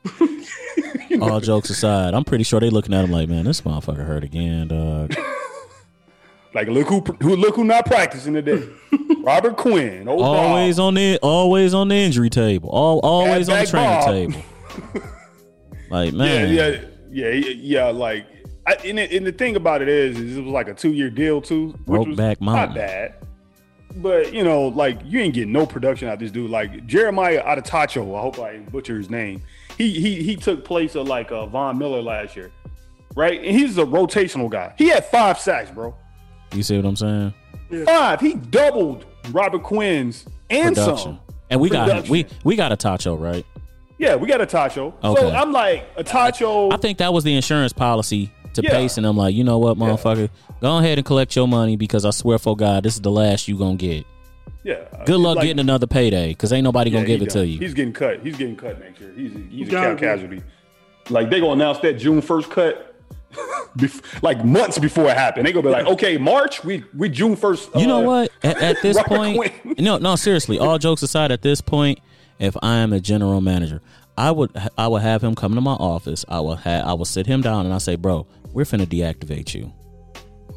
Speaker 3: All jokes aside, I'm pretty sure they looking at him like, man, this motherfucker hurt again, dog.
Speaker 2: Like, look who, who look who not practicing today. Robert Quinn. Old
Speaker 3: always
Speaker 2: dog.
Speaker 3: on the always on the injury table. All always on the
Speaker 2: back
Speaker 3: training
Speaker 2: Bob.
Speaker 3: table. Like,
Speaker 2: Yeah,
Speaker 3: man.
Speaker 2: yeah, yeah, yeah, yeah. Like, I, and, it, and the thing about it is, is it was like a two year deal too, which was
Speaker 3: Brokeback Mountain.
Speaker 2: not bad. But you know, like you ain't getting no production out of this dude. Like Jeremiah Adetacho, I hope I didn't butcher his name. He he he took place of like uh, Von Miller last year, right? And he's a rotational guy. He had five sacks, bro.
Speaker 3: You see what I'm saying?
Speaker 2: Five. He doubled Robert Quinn's and
Speaker 3: Production.
Speaker 2: some.
Speaker 3: And we got him.
Speaker 2: Production.
Speaker 3: We we got a Tacho, right?
Speaker 2: Yeah, we got Atacho.
Speaker 3: Okay.
Speaker 2: So I'm like Atacho.
Speaker 3: I think that was the insurance policy to
Speaker 2: Yeah.
Speaker 3: Pace, and I'm like, you know what, motherfucker, go ahead and collect your money because I swear for God, this is the last you gonna get.
Speaker 2: yeah.
Speaker 3: Good luck
Speaker 2: Like,
Speaker 3: getting another payday because ain't nobody gonna
Speaker 2: yeah,
Speaker 3: give
Speaker 2: he
Speaker 3: it to
Speaker 2: done.
Speaker 3: you.
Speaker 2: He's getting cut. He's getting cut next year. He's a, he's a
Speaker 4: Gotta
Speaker 2: cap
Speaker 4: be.
Speaker 2: casualty. Like they gonna announce that June first cut, bef- like months before it happened. They gonna be like, okay, March, we we June first.
Speaker 3: You know what? At, at this
Speaker 2: Robert
Speaker 3: point,
Speaker 2: Quinn.
Speaker 3: no, no, seriously. All jokes aside, at this point, if I am a general manager, I would I would have him come to my office. I will have I will sit him down and I say, bro, we're finna deactivate you.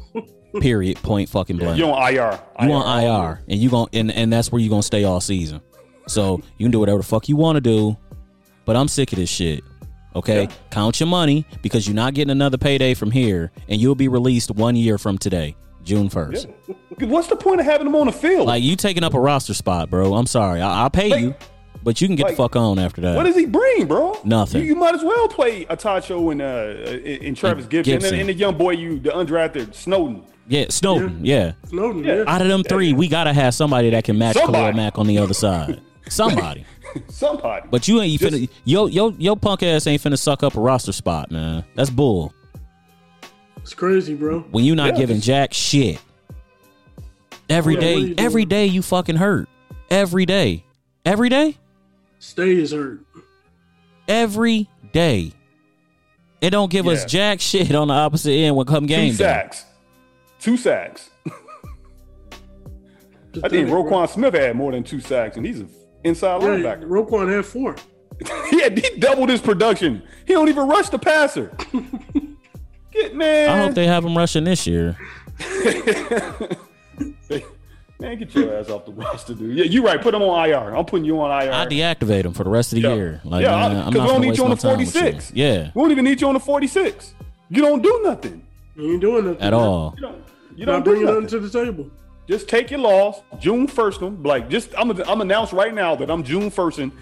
Speaker 3: Period. Point fucking blank.
Speaker 2: You on I R.
Speaker 3: You on I R, and you going and and that's where you gonna stay all season. So you can do whatever the fuck you want to do, but I'm sick of this shit. Okay, yeah. Count your money because you're not getting another payday from here, and you'll be released one year from today, June first.
Speaker 2: Yeah. What's the point of having them on the field?
Speaker 3: Like you taking up a roster spot, bro. I'm sorry, I- I'll pay like, you, but you can get like, the fuck on after that.
Speaker 2: What does he bring, bro?
Speaker 3: Nothing.
Speaker 2: You, you might as well play Atacho and uh and Travis Gibson, Gibson. And, and the young boy you the undrafted Snowden.
Speaker 3: Yeah, Snowden. Yeah, yeah.
Speaker 4: Snowden. Yeah.
Speaker 3: Out of them three, yeah. we gotta have somebody that can match Khalil Mack on the other side. Somebody.
Speaker 2: Somebody.
Speaker 3: But you ain't Just, finna yo yo yo punk ass ain't finna suck up a roster spot, man. That's bull.
Speaker 4: It's crazy, bro.
Speaker 3: When you not
Speaker 2: yeah,
Speaker 3: giving
Speaker 2: just,
Speaker 3: jack shit. Every
Speaker 4: yeah,
Speaker 3: day, every day you fucking hurt. Every day. Every day?
Speaker 4: Stay is hurt.
Speaker 3: Every day. It don't give yeah. us jack shit on the opposite end when come game
Speaker 2: Two sacks. Day. Two sacks. I think Roquan Smith had more than two sacks, and he's an inside
Speaker 4: yeah,
Speaker 2: linebacker.
Speaker 4: Roquan had four.
Speaker 2: yeah, he doubled his production. He don't even rush the passer. Get man.
Speaker 3: I hope they have him rushing this year.
Speaker 2: Man, get your ass off the roster, dude. Yeah, you're right. Put him on I R. I'm putting you on I R.
Speaker 3: I deactivate him for the rest of the
Speaker 2: yeah.
Speaker 3: year. Like,
Speaker 2: yeah, because we don't need you on the forty-six.
Speaker 3: Yeah,
Speaker 2: we don't even need you on the forty-six. You don't do nothing.
Speaker 4: You ain't doing nothing
Speaker 3: at man. all.
Speaker 2: You don't. You don't
Speaker 4: Not
Speaker 2: do
Speaker 4: bringing
Speaker 2: nothing
Speaker 4: nothing to the table.
Speaker 2: Just take your loss. June first, them like just I'm I'm announced right now that I'm June first in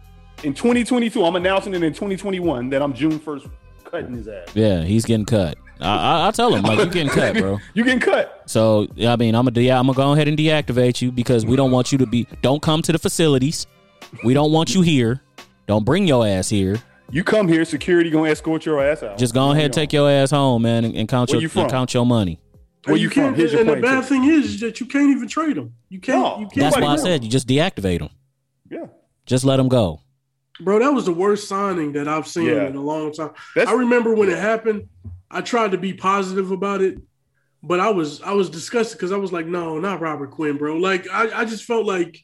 Speaker 2: in twenty twenty-two. I'm announcing it in twenty twenty-one that I'm June first cutting his ass.
Speaker 3: Yeah, he's getting cut. I, I, I tell him like you getting cut, bro.
Speaker 2: You getting cut.
Speaker 3: So I mean, I'm gonna de- I'm gonna go ahead and deactivate you because we don't want you to be. Don't come to the facilities. We don't want you here. Don't bring your ass here.
Speaker 2: You come here, security gonna escort your ass out.
Speaker 3: Just go ahead and take your ass home, man, and, and count
Speaker 2: Where
Speaker 3: your
Speaker 2: you
Speaker 3: and count your money.
Speaker 2: Where you, you from?
Speaker 4: Here's and your and the bad check. thing is that you can't even trade them. You can't.
Speaker 2: No,
Speaker 4: you can't
Speaker 3: that's why I said you just deactivate them.
Speaker 2: Yeah.
Speaker 3: Just let them go.
Speaker 4: Bro, that was the worst signing that I've seen yeah. in a long time. That's, I remember when yeah. it happened. I tried to be positive about it, but I was I was disgusted because I was like, no, not Robert Quinn, bro. Like I, I just felt like,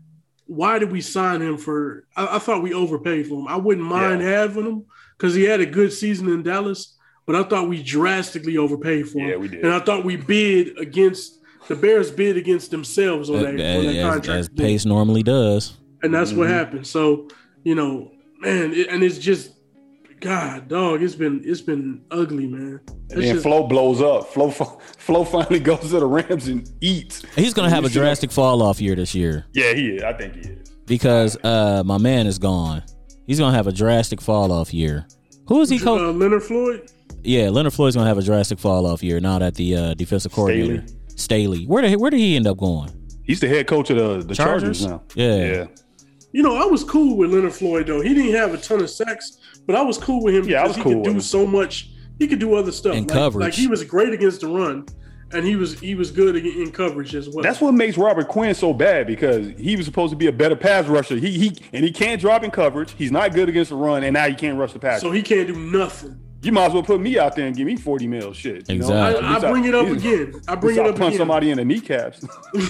Speaker 4: why did we sign him for? I, I thought we overpaid for him. I wouldn't mind yeah. having him because he had a good season in Dallas. But I thought we drastically overpaid for him.
Speaker 2: Yeah, we did.
Speaker 4: And I thought we bid against the Bears bid against themselves on that,
Speaker 3: as,
Speaker 4: on that contract.
Speaker 3: As Pace normally does.
Speaker 4: And that's
Speaker 2: mm-hmm.
Speaker 4: what happened. So, you know, man, it, and it's just, God, dog, it's been it's been ugly, man. It's
Speaker 2: and then
Speaker 4: just,
Speaker 2: Flo blows up. Flo Flo finally goes to the Rams and eats.
Speaker 3: He's going to have a drastic fall off year this year.
Speaker 2: Yeah, he is. I think he is.
Speaker 3: Because uh, my man is gone. He's going to have a drastic fall off year. Who is he coaching?
Speaker 4: Uh, Leonard Floyd?
Speaker 3: Yeah, Leonard Floyd's gonna have a drastic fall off year now that the uh, defensive coordinator Staley. Staley. Where did where did he end up going?
Speaker 2: He's the head coach of the, the Chargers? Chargers now.
Speaker 3: Yeah.
Speaker 2: yeah.
Speaker 4: You know, I was cool with Leonard Floyd though. He didn't have a ton of sacks, but I was cool with him
Speaker 2: yeah,
Speaker 4: because
Speaker 2: I was
Speaker 4: he
Speaker 2: cool
Speaker 4: could do
Speaker 2: him.
Speaker 4: so much. He could do other stuff.
Speaker 3: And
Speaker 4: like,
Speaker 3: coverage.
Speaker 4: Like he was great against the run, and he was he was good in coverage as well.
Speaker 2: That's what makes Robert Quinn so bad because he was supposed to be a better pass rusher. He he and he can't drop in coverage. He's not good against the run, and now he can't rush the pass.
Speaker 4: So he can't do nothing.
Speaker 2: You might as well put me out there and give me forty mil shit. You
Speaker 3: exactly.
Speaker 2: know?
Speaker 4: I, I bring it up again. I bring it up
Speaker 2: punch
Speaker 4: again.
Speaker 2: somebody in the kneecaps.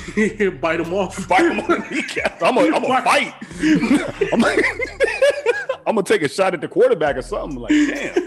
Speaker 4: Bite them off.
Speaker 2: Bite them on the kneecaps. I'm going to fight. I'm like, I'm going to take a shot at the quarterback or something. Like, damn.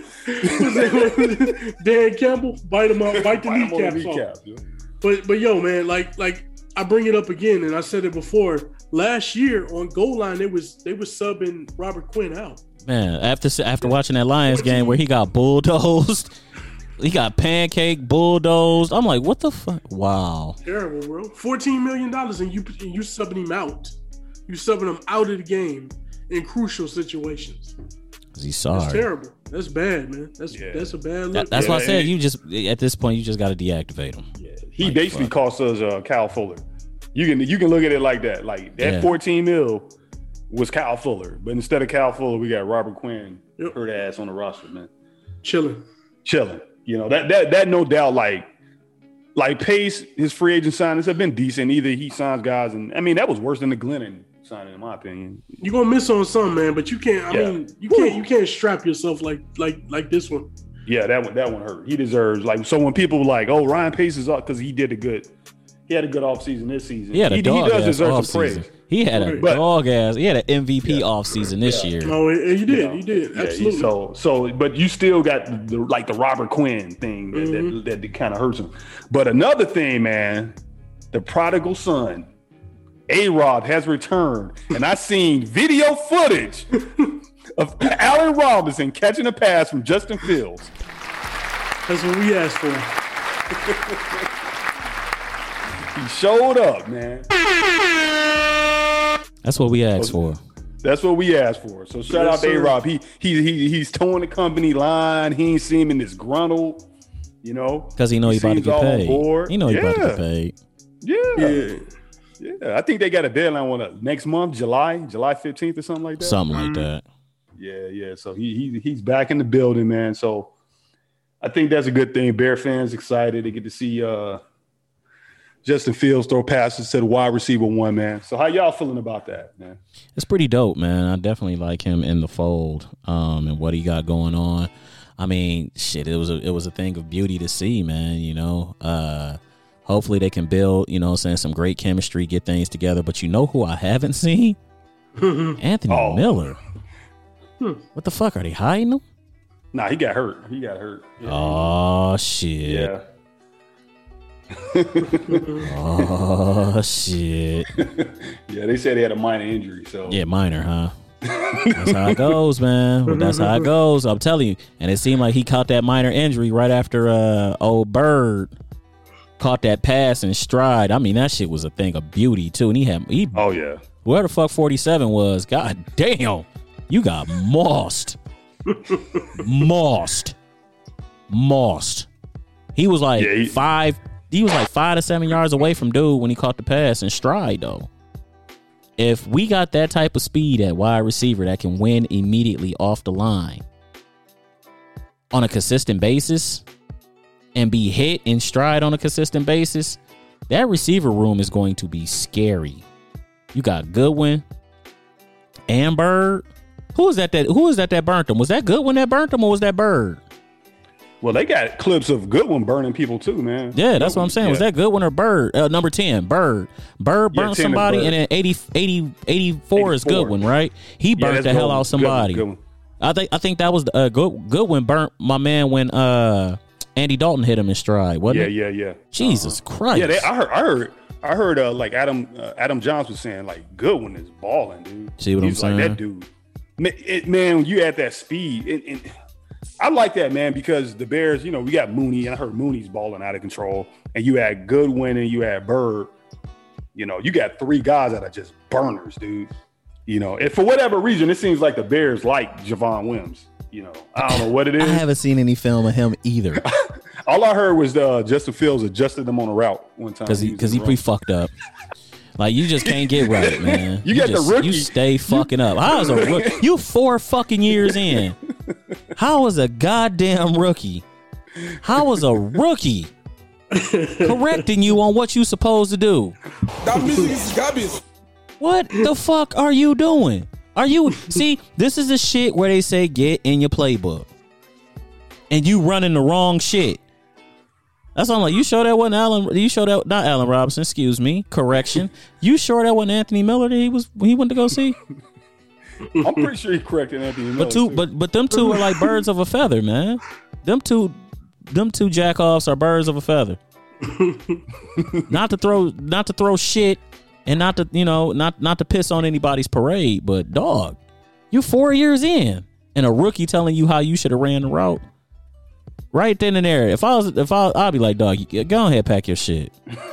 Speaker 4: Dan Campbell, bite him up. Bite the
Speaker 2: bite
Speaker 4: kneecaps
Speaker 2: the kneecap,
Speaker 4: off. Yeah. But, but yo, man, like, like I bring it up again, and I said it before. Last year on goal line, they was they was subbing Robert Quinn out.
Speaker 3: Man, after after watching that Lions game where he got bulldozed, he got pancake bulldozed. I'm like, what the fuck? Wow.
Speaker 4: Terrible, bro. fourteen million dollars and you and you subbing him out. You subbing him out of the game in crucial situations.
Speaker 3: He's sorry.
Speaker 4: That's terrible. That's bad, man. That's
Speaker 2: yeah.
Speaker 4: that's a bad look.
Speaker 3: That, that's
Speaker 2: yeah,
Speaker 3: why I said you just at this point you just got to deactivate him.
Speaker 2: Yeah. He
Speaker 3: like,
Speaker 2: basically
Speaker 3: fuck.
Speaker 2: cost us uh, Kyle Fuller. You can you can look at it like that. Like that
Speaker 3: yeah.
Speaker 2: fourteen mil was Kyle Fuller, but instead of Kyle Fuller, we got Robert Quinn,
Speaker 4: yep.
Speaker 2: hurt ass on the roster, man.
Speaker 4: Chilling,
Speaker 2: chilling. You know that that that no doubt. Like like Pace, his free agent signings have been decent. Either he signs guys, and I mean that was worse than the Glennon signing, in my opinion.
Speaker 4: You're gonna miss on some, man, but you can't. I yeah. mean, you can't you can't strap yourself like like like this one.
Speaker 2: Yeah, that one that one hurt. He deserves like so when people were like, oh, Ryan Pace is up because he did a good. He had a good offseason this season.
Speaker 3: He, had a
Speaker 2: he,
Speaker 3: dog
Speaker 2: he does deserve
Speaker 3: off
Speaker 2: some praise.
Speaker 3: season. He had a
Speaker 2: But-
Speaker 3: dog ass. He had an M V P
Speaker 2: Yeah.
Speaker 3: off season this
Speaker 2: Yeah.
Speaker 3: year.
Speaker 4: Oh, you did,
Speaker 2: You know,
Speaker 4: you did,
Speaker 2: Yeah,
Speaker 4: absolutely.
Speaker 2: so so, but you still got the, the like the Robert Quinn thing that
Speaker 4: Mm-hmm.
Speaker 2: that, that kind of hurts him. But another thing, man, the prodigal son, A-Rob has returned, and I seen video footage of Allen Robinson catching a pass from Justin Fields.
Speaker 4: That's what we asked for.
Speaker 2: He showed up, man.
Speaker 3: That's what we asked for.
Speaker 2: That's what we asked for. So shout
Speaker 4: Yes,
Speaker 2: out to
Speaker 4: sir.
Speaker 2: A-Rob. He he he he's towing the company line. He ain't seeming disgruntled, you know,
Speaker 3: Because he know he, about to
Speaker 2: seems
Speaker 3: get
Speaker 2: all on
Speaker 3: paid.
Speaker 2: board.
Speaker 3: He know he
Speaker 2: yeah.
Speaker 3: about to get paid.
Speaker 2: Yeah.
Speaker 4: Yeah.
Speaker 2: Yeah, I think they got a deadline on uh, next month, July, July fifteenth or something like that.
Speaker 3: Something like that.
Speaker 2: Yeah, yeah. So he, he he's back in the building, man. So I think that's a good thing. Bear fans excited. They get to see uh, Justin Fields throw passes to the wide receiver one, man. So how y'all feeling about that, man?
Speaker 3: It's pretty dope, man. I definitely like him in the fold um, and what he got going on. I mean, shit, it was a, it was a thing of beauty to see, man, you know. Uh, hopefully they can build, you know what I'm saying, some great chemistry, get things together. But you know who I haven't seen? Anthony
Speaker 2: Oh.
Speaker 3: Miller. What the fuck? Are they hiding him?
Speaker 2: Nah, he got hurt. He got hurt. Yeah.
Speaker 3: Oh, shit.
Speaker 2: yeah.
Speaker 3: Oh, shit.
Speaker 2: Yeah, they said he had a minor injury. So
Speaker 3: Yeah, minor, huh? That's how it goes, man. Well, that's how it goes. I'm telling you. And it seemed like he caught that minor injury right after uh, old Bird caught that pass in stride. I mean, that shit was a thing of beauty, too. And he had, he,
Speaker 2: Oh yeah.
Speaker 3: where the fuck forty-seven was, god damn, you got mossed. mossed. Mossed. He was like
Speaker 2: Yeah, he-
Speaker 3: five, he was like five to seven yards away from dude when he caught the pass in stride, though. If we got that type of speed at wide receiver that can win immediately off the line on a consistent basis and be hit in stride on a consistent basis, that receiver room is going to be scary. You got Goodwin and Bird. Who is that? That who is that? That burnt him? Was that Goodwin that burnt him, or was that Bird?
Speaker 2: Well, they got clips of Goodwin burning people too, man.
Speaker 3: Yeah, that's what I'm saying. Was
Speaker 2: Yeah.
Speaker 3: that Goodwin or Bird? Uh, number ten, Bird. Bird
Speaker 2: Yeah,
Speaker 3: burnt
Speaker 2: ten is
Speaker 3: somebody,
Speaker 2: Bird.
Speaker 3: and then eighty, eighty, eighty-four is
Speaker 2: eighty-four.
Speaker 3: Goodwin, right? He
Speaker 2: Yeah,
Speaker 3: burnt
Speaker 2: that's
Speaker 3: the hell
Speaker 2: Goodwin.
Speaker 3: out somebody.
Speaker 2: Goodwin, Goodwin.
Speaker 3: I think I think that was the, uh, Good, Goodwin burnt my man when uh, Andy Dalton hit him in stride, wasn't
Speaker 2: Yeah,
Speaker 3: it?
Speaker 2: yeah, yeah.
Speaker 3: Jesus Christ.
Speaker 2: Yeah, they, I heard, I heard, I heard. Uh, like Adam, uh, Adam Johns was saying, like Goodwin is balling, dude.
Speaker 3: See what I'm
Speaker 2: He's like
Speaker 3: saying?
Speaker 2: that dude. Man, it, man, when you at that speed, and, and I like that, man, because the Bears, you know, we got Mooney, and I heard Mooney's balling out of control, and you had Goodwin and you had Bird. You know, you got three guys that are just burners, dude. You know, and for whatever reason, it seems like the Bears like Javon Wims. You know, I don't know what it is.
Speaker 3: I haven't seen any film of him either
Speaker 2: All I heard was uh, Justin Fields adjusted them on a route one time
Speaker 3: because he
Speaker 2: was
Speaker 3: because
Speaker 2: in
Speaker 3: he
Speaker 2: the
Speaker 3: pre
Speaker 2: run.
Speaker 3: fucked up. Like, you just can't get right, man.
Speaker 2: You got the
Speaker 3: just,
Speaker 2: rookie.
Speaker 3: You stay fucking up. How is a rookie? You four fucking years in. How is a goddamn rookie? How is a rookie correcting you on what you supposed to do?
Speaker 5: That music is garbage.
Speaker 3: What the fuck are you doing? Are you see? This is the shit where they say get in your playbook, and you running the wrong shit. That's all I'm like. You sure that wasn't Allen? You sure that not Allen Robinson? Excuse me. Correction. You sure that wasn't Anthony Miller that he was he went to go see?
Speaker 2: I'm pretty sure he corrected Anthony Miller.
Speaker 3: But two,
Speaker 2: too.
Speaker 3: but but them two are like birds of a feather, man. Them two, them two jackoffs are birds of a feather. Not to throw, not to throw shit, and not to you know, not not to piss on anybody's parade. But dog, you're four years in, and a rookie telling you how you should have ran the route. Right then and there. If I was, if I, I'd be like, dog, you- go ahead, pack your shit.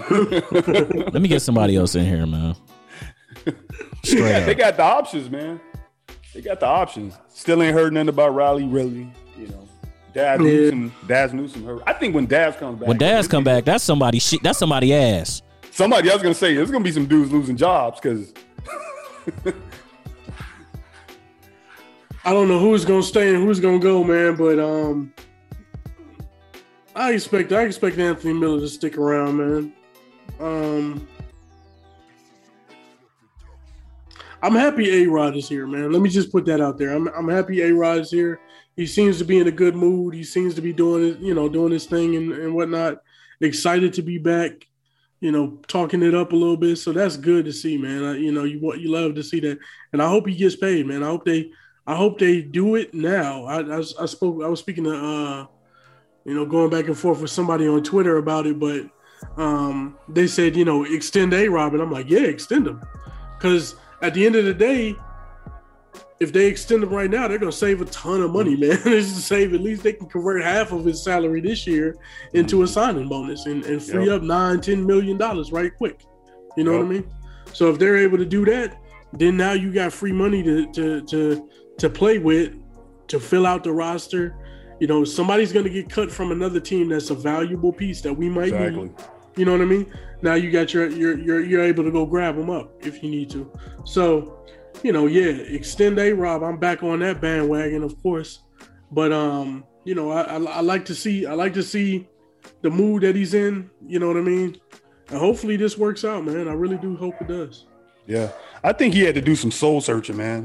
Speaker 3: Let me get somebody else in here, man. Straight
Speaker 2: Yeah,
Speaker 3: up.
Speaker 2: they got the options, man. They got the options. Still ain't heard nothing about Riley, really. You know, Daz
Speaker 4: Yeah.
Speaker 2: Newsom, Daz Newsom heard. I think when Daz comes back,
Speaker 3: When Daz
Speaker 2: it's
Speaker 3: come
Speaker 2: gonna
Speaker 3: back, that's somebody shit. That's somebody ass.
Speaker 2: be- somebody else gonna say there's gonna be some dudes losing jobs because
Speaker 4: I don't know who's gonna stay and who's gonna go, man. But um, I expect I expect Anthony Miller to stick around, man. Um, I'm happy A-Rod is here, man. Let me just put that out there. I'm I'm happy A-Rod is here. He seems to be in a good mood. He seems to be doing it, you know, doing his thing and, and whatnot. Excited to be back. you know, talking it up a little bit. So that's good to see, man. I, you know, you what you love to see that, and I hope he gets paid, man. I hope they, I hope they do it now. I, I, I spoke, I was speaking to, uh, you know, going back and forth with somebody on Twitter about it, but um, they said, you know, extend A-Rob, and I'm like, yeah, extend him, because at the end of the day, if they extend him right now, they're gonna save a ton of money, man. It's to save, at least they can convert half of his salary this year into a signing bonus and, and free yep. up nine, ten million dollars right quick. You know yep. what I mean? So if they're able to do that, then now you got free money to to to to play with, to fill out the roster. You know, somebody's gonna get cut from another team that's a valuable piece that we might exactly. need. You know what I mean? Now you got your you're you're you're able to go grab them up if you need to. So. You know, yeah, extend A-Rob. I'm back on that bandwagon, of course. But um, you know, I, I I like to see I like to see the mood that he's in. You know what I mean? And hopefully this works out, man. I really do hope it does.
Speaker 2: Yeah, I think he had to do some soul searching, man.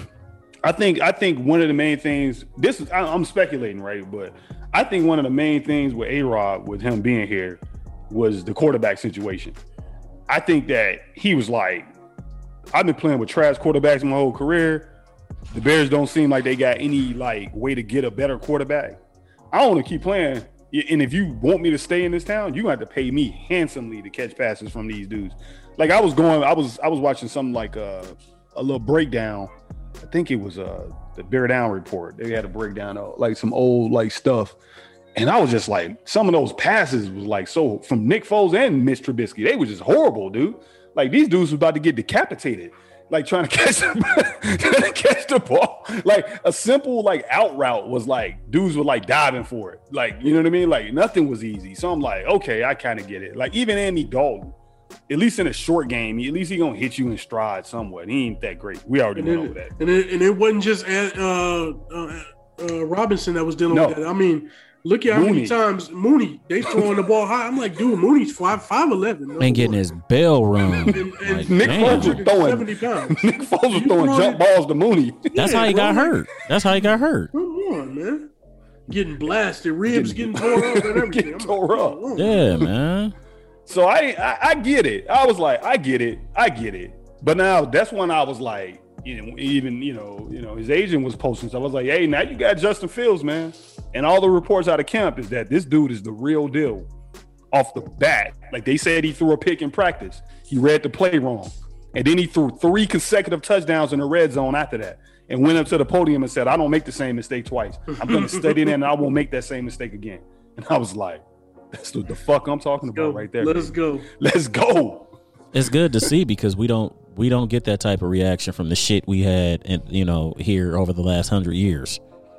Speaker 2: I think I think one of the main things. This is I, I'm speculating, right? But I think one of the main things with A-Rob, with him being here, was the quarterback situation. I think that he was like, I've been playing with trash quarterbacks my whole career. The Bears don't seem like they got any like way to get a better quarterback. I don't want to keep playing. And if you want me to stay in this town, you have to pay me handsomely to catch passes from these dudes. Like I was going, I was I was watching something like a, a little breakdown. I think it was uh, the Bear Down Report. They had a breakdown of like some old like stuff. And I was just like, some of those passes was like, so from Nick Foles and Mitch Trubisky, they were just horrible, dude. Like these dudes was about to get decapitated, like trying to catch the, trying to catch the ball. Like a simple like out route was like dudes were like diving for it. Like, you know what I mean? Like nothing was easy. So I'm like, okay, I kind of get it. Like even Andy Dalton, at least in a short game, at least he gonna hit you in stride somewhat. He ain't that great. We already know that.
Speaker 4: And it, and it wasn't just uh, uh, uh, Robinson that was dealing no. with that. I mean. Look at how Mooney. many times Mooney, they throwing the ball high. I'm like, dude, Mooney's five five eleven. No
Speaker 3: Ain't getting his bell rung.
Speaker 2: and, and like, Nick Foles was throwing seventy pounds. Nick Foles was throwing jump balls to Mooney.
Speaker 3: That's yeah, how he got bro. hurt. That's how he got hurt.
Speaker 4: Come on, man. Getting blasted, ribs getting, getting tore up and everything. Getting
Speaker 2: tore up.
Speaker 4: Oh,
Speaker 3: yeah, man.
Speaker 2: So I, I I get it. I was like, I get it. I get it. But now that's when I was like, you know, even, you know, you know, his agent was posting. So I was like, hey, now you got Justin Fields, man. And all the reports out of camp is that this dude is the real deal off the bat. Like they said, he threw a pick in practice. He read the play wrong. And then he threw three consecutive touchdowns in the red zone after that and went up to the podium and said, I don't make the same mistake twice. I'm going to study it and I won't make that same mistake again. And I was like, that's what the fuck I'm talking
Speaker 4: Let's
Speaker 2: about
Speaker 4: go.
Speaker 2: right there.
Speaker 4: Let's go.
Speaker 2: Let's go.
Speaker 3: It's good to see because we don't we don't get that type of reaction from the shit we had, and you know, here over the last hundred years.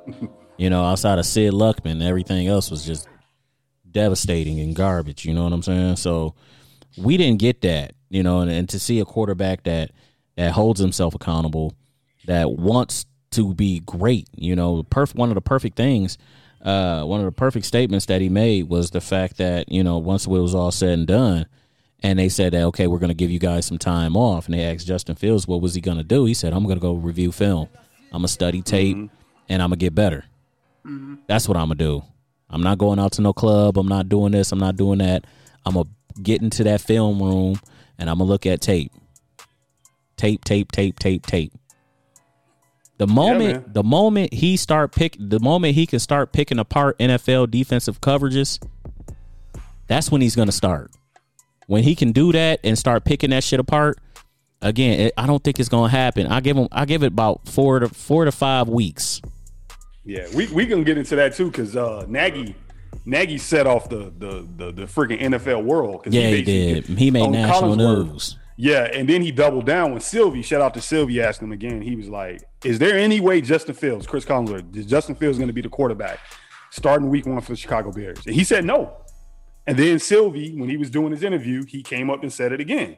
Speaker 3: You know, outside of Sid Luckman, everything else was just devastating and garbage. You know what I'm saying? So we didn't get that. You know, and, and to see a quarterback that that holds himself accountable, that wants to be great. You know, perf- one of the perfect things, uh, one of the perfect statements that he made was the fact that, you know, once it was all said and done, and they said that, okay, we're going to give you guys some time off. And they asked Justin Fields, what was he going to do? He said, I'm going to go review film. I'm going to study tape, mm-hmm. and I'm going to get better. Mm-hmm. That's what I'm going to do. I'm not going out to no club. I'm not doing this. I'm not doing that. I'm going to get into that film room, and I'm going to look at tape. Tape, tape, tape, tape, tape. The moment, yeah, the moment he start pick, the moment he can start picking apart N F L defensive coverages, that's when he's going to start. When he can do that and start picking that shit apart, again, it, I don't think it's gonna happen. I give him, I give it about four to four to five weeks.
Speaker 2: Yeah, we we gonna get into that too because uh, Nagy, Nagy set off the the the, the freaking N F L world.
Speaker 3: Yeah, he, he did. He made national news.
Speaker 2: Yeah, and then he doubled down when Sylvie, shout out to Sylvie, asked him again. He was like, "Is there any way Justin Fields, Chris Collinsworth, is Justin Fields going to be the quarterback starting week one for the Chicago Bears?" And he said no. And then Sylvie, when he was doing his interview, he came up and said it again.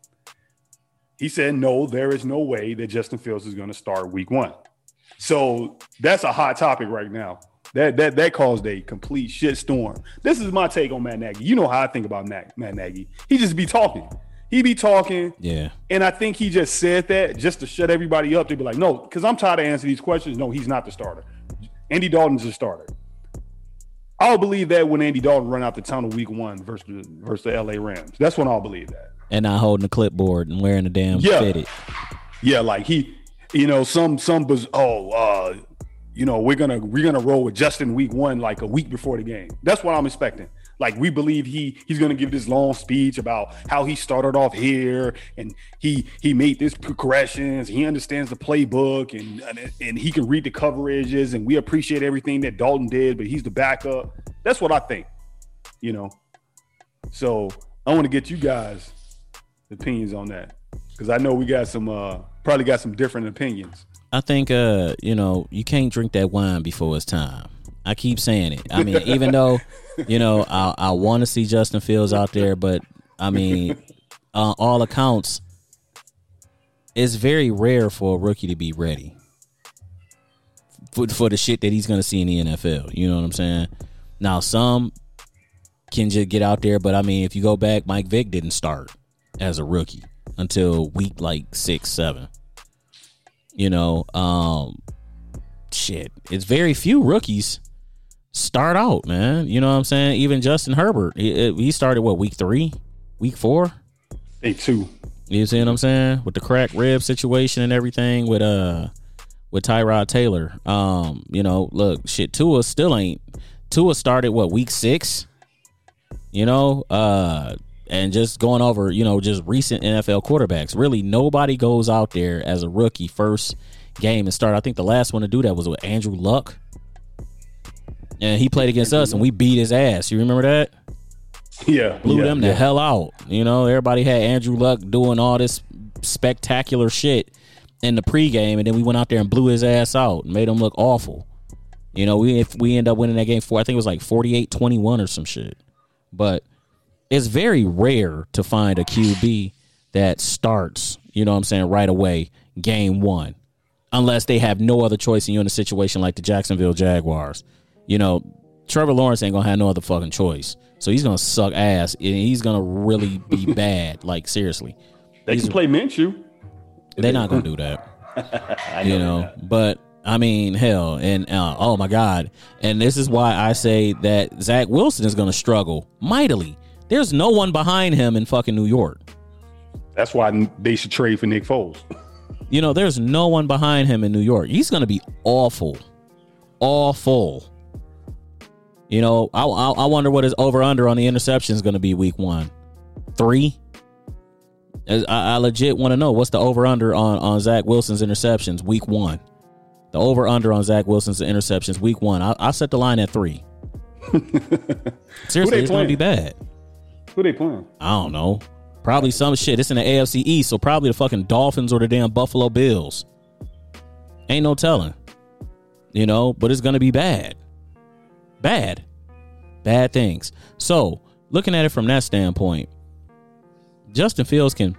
Speaker 2: He said, no, there is no way that Justin Fields is going to start week one. So that's a hot topic right now. That that that caused a complete shitstorm. This is my take on Matt Nagy. You know how I think about Matt, Matt Nagy. He just be talking. He be talking.
Speaker 3: Yeah.
Speaker 2: And I think he just said that just to shut everybody up. To be like, no, because I'm tired of answering these questions. No, he's not the starter. Andy Dalton's the starter. I'll believe that when Andy Dalton run out the tunnel week one versus the, versus the L A Rams. That's when I'll believe that.
Speaker 3: And not holding the clipboard and wearing the damn
Speaker 2: yeah.
Speaker 3: fitted.
Speaker 2: Yeah, like he, you know, some some buzz, oh, uh, you know, we're gonna we're gonna roll with Justin week one like a week before the game. That's what I'm expecting. Like we believe he he's gonna give this long speech about how he started off here and he he made this progressions. He understands the playbook and and, and he can read the coverages and we appreciate everything that Dalton did, but he's the backup. That's what I think, you know. So I want to get you guys' opinions on that because I know we got some uh, probably got some different opinions.
Speaker 3: I think uh you know you can't drink that wine before it's time. I keep saying it. I mean, even though, you know, I, I want to see Justin Fields out there, but I mean, on all accounts, it's very rare for a rookie to be ready for, for the shit that he's going to see in the N F L. You know what I'm saying? Now, some can just get out there, but I mean, if you go back, Mike Vick didn't start as a rookie until week like six, seven. You know, um, shit, it's very few rookies start out, man. You know what I'm saying? Even Justin Herbert, he, he started what, week three, week four,
Speaker 2: day two.
Speaker 3: You see what I'm saying? With the cracked rib situation and everything with uh with Tyrod Taylor. Um, you know, look, shit, Tua still ain't. Tua started what, week six? You know, uh, and just going over, you know, just recent N F L quarterbacks. Really, nobody goes out there as a rookie first game and start. I think the last one to do that was with Andrew Luck. And he played against us, and we beat his ass. You remember that?
Speaker 2: Yeah.
Speaker 3: Blew
Speaker 2: yeah,
Speaker 3: them the
Speaker 2: yeah.
Speaker 3: hell out. You know, everybody had Andrew Luck doing all this spectacular shit in the pregame, and then we went out there and blew his ass out and made him look awful. You know, we if we end up winning that game for, I think it was like forty-eight twenty-one or some shit. But it's very rare to find a Q B that starts, you know what I'm saying, right away, game one. Unless they have no other choice and you're in a situation like the Jacksonville Jaguars. You know, Trevor Lawrence ain't gonna have no other fucking choice. So he's gonna suck ass and he's gonna really be bad. Like, seriously.
Speaker 2: They
Speaker 3: he's,
Speaker 2: can play Minshew.
Speaker 3: They're not gonna do that.
Speaker 2: I
Speaker 3: you know,
Speaker 2: that.
Speaker 3: But I mean, hell, and uh, oh my God. And this is why I say that Zach Wilson is gonna struggle mightily. There's no one behind him in fucking New York.
Speaker 2: That's why they should trade for Nick Foles.
Speaker 3: You know, there's no one behind him in New York. He's gonna be awful. Awful. You know, I, I I wonder what his over under on the interception is going to be week one. Three. I, I legit want to know what's the over under on, on Zach Wilson's interceptions week one. The over under on Zach Wilson's interceptions week one. I I set the line at three. Seriously, it's going to be bad.
Speaker 2: Who they playing?
Speaker 3: I don't know. Probably some shit. It's in the A F C East, so probably the fucking Dolphins or the damn Buffalo Bills. Ain't no telling. You know, but it's going to be bad. Bad. Bad things. So, looking at it from that standpoint, Justin Fields can,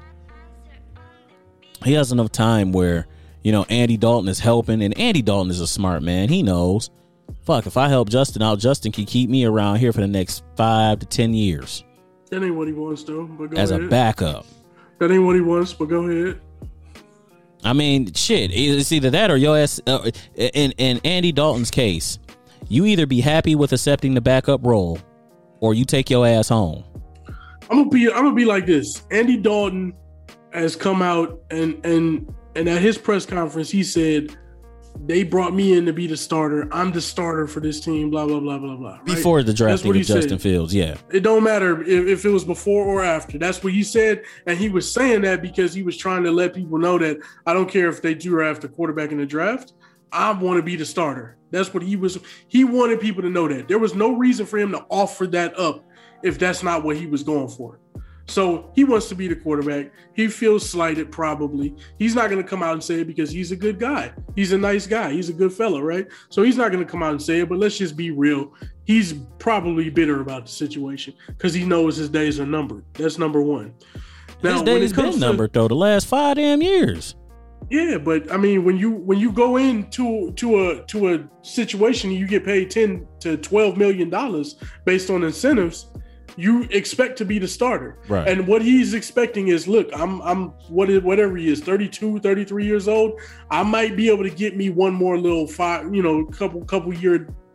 Speaker 3: he has enough time where, you know, Andy Dalton is helping, and Andy Dalton is a smart man. He knows, fuck, if I help Justin out, Justin can keep me around here for the next five to ten years.
Speaker 4: That ain't what he wants, though. But go
Speaker 3: as
Speaker 4: ahead.
Speaker 3: a backup.
Speaker 4: That ain't what he wants, but go ahead.
Speaker 3: I mean, shit, it's either that or your ass. Uh, in, in Andy Dalton's case, you either be happy with accepting the backup role or you take your ass home.
Speaker 4: I'm gonna be I'm gonna be like this. Andy Dalton has come out and and and at his press conference he said they brought me in to be the starter. I'm the starter for this team, blah blah blah blah blah. Right?
Speaker 3: Before the drafting of Justin said. Fields, yeah.
Speaker 4: It don't matter if, if it was before or after. That's what he said, and he was saying that because he was trying to let people know that I don't care if they do draft a quarterback in the draft. I want to be the starter. That's what he was. He wanted people to know that. There was no reason for him to offer that up if that's not what he was going for. So he wants to be the quarterback. He feels slighted probably. He's not going to come out and say it because he's a good guy. He's a nice guy. He's a good fellow, right? So he's not going to come out and say it, but let's just be real. He's probably bitter about the situation because he knows his days are numbered. That's number one.
Speaker 3: Now, his days been to, numbered, though, the last five damn years.
Speaker 4: Yeah, but I mean, when you when you go into to a to a situation, you get paid ten to twelve million dollars based on incentives. You expect to be the starter,
Speaker 3: right?
Speaker 4: And what he's expecting is, look, I'm I'm what whatever he is, thirty-two, thirty-three years old. I might be able to get me one more little five, you know, couple couple year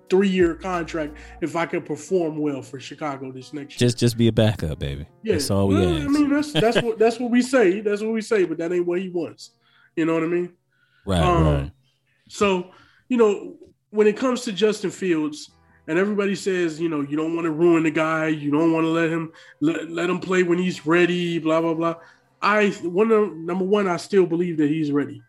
Speaker 4: three year contract if I can perform well for Chicago this next year.
Speaker 3: Just just be a backup, baby.
Speaker 4: Yeah,
Speaker 3: that's all we
Speaker 4: well,
Speaker 3: ask.
Speaker 4: I mean, that's that's what that's what we say. That's what we say, but that ain't what he wants. You know what I mean?
Speaker 3: Right,
Speaker 4: um,
Speaker 3: right.
Speaker 4: So, you know, when it comes to Justin Fields, and everybody says, you know, you don't want to ruin the guy, you don't want to let him let, let him play when he's ready, blah blah blah. I one of number one, I still believe that he's ready.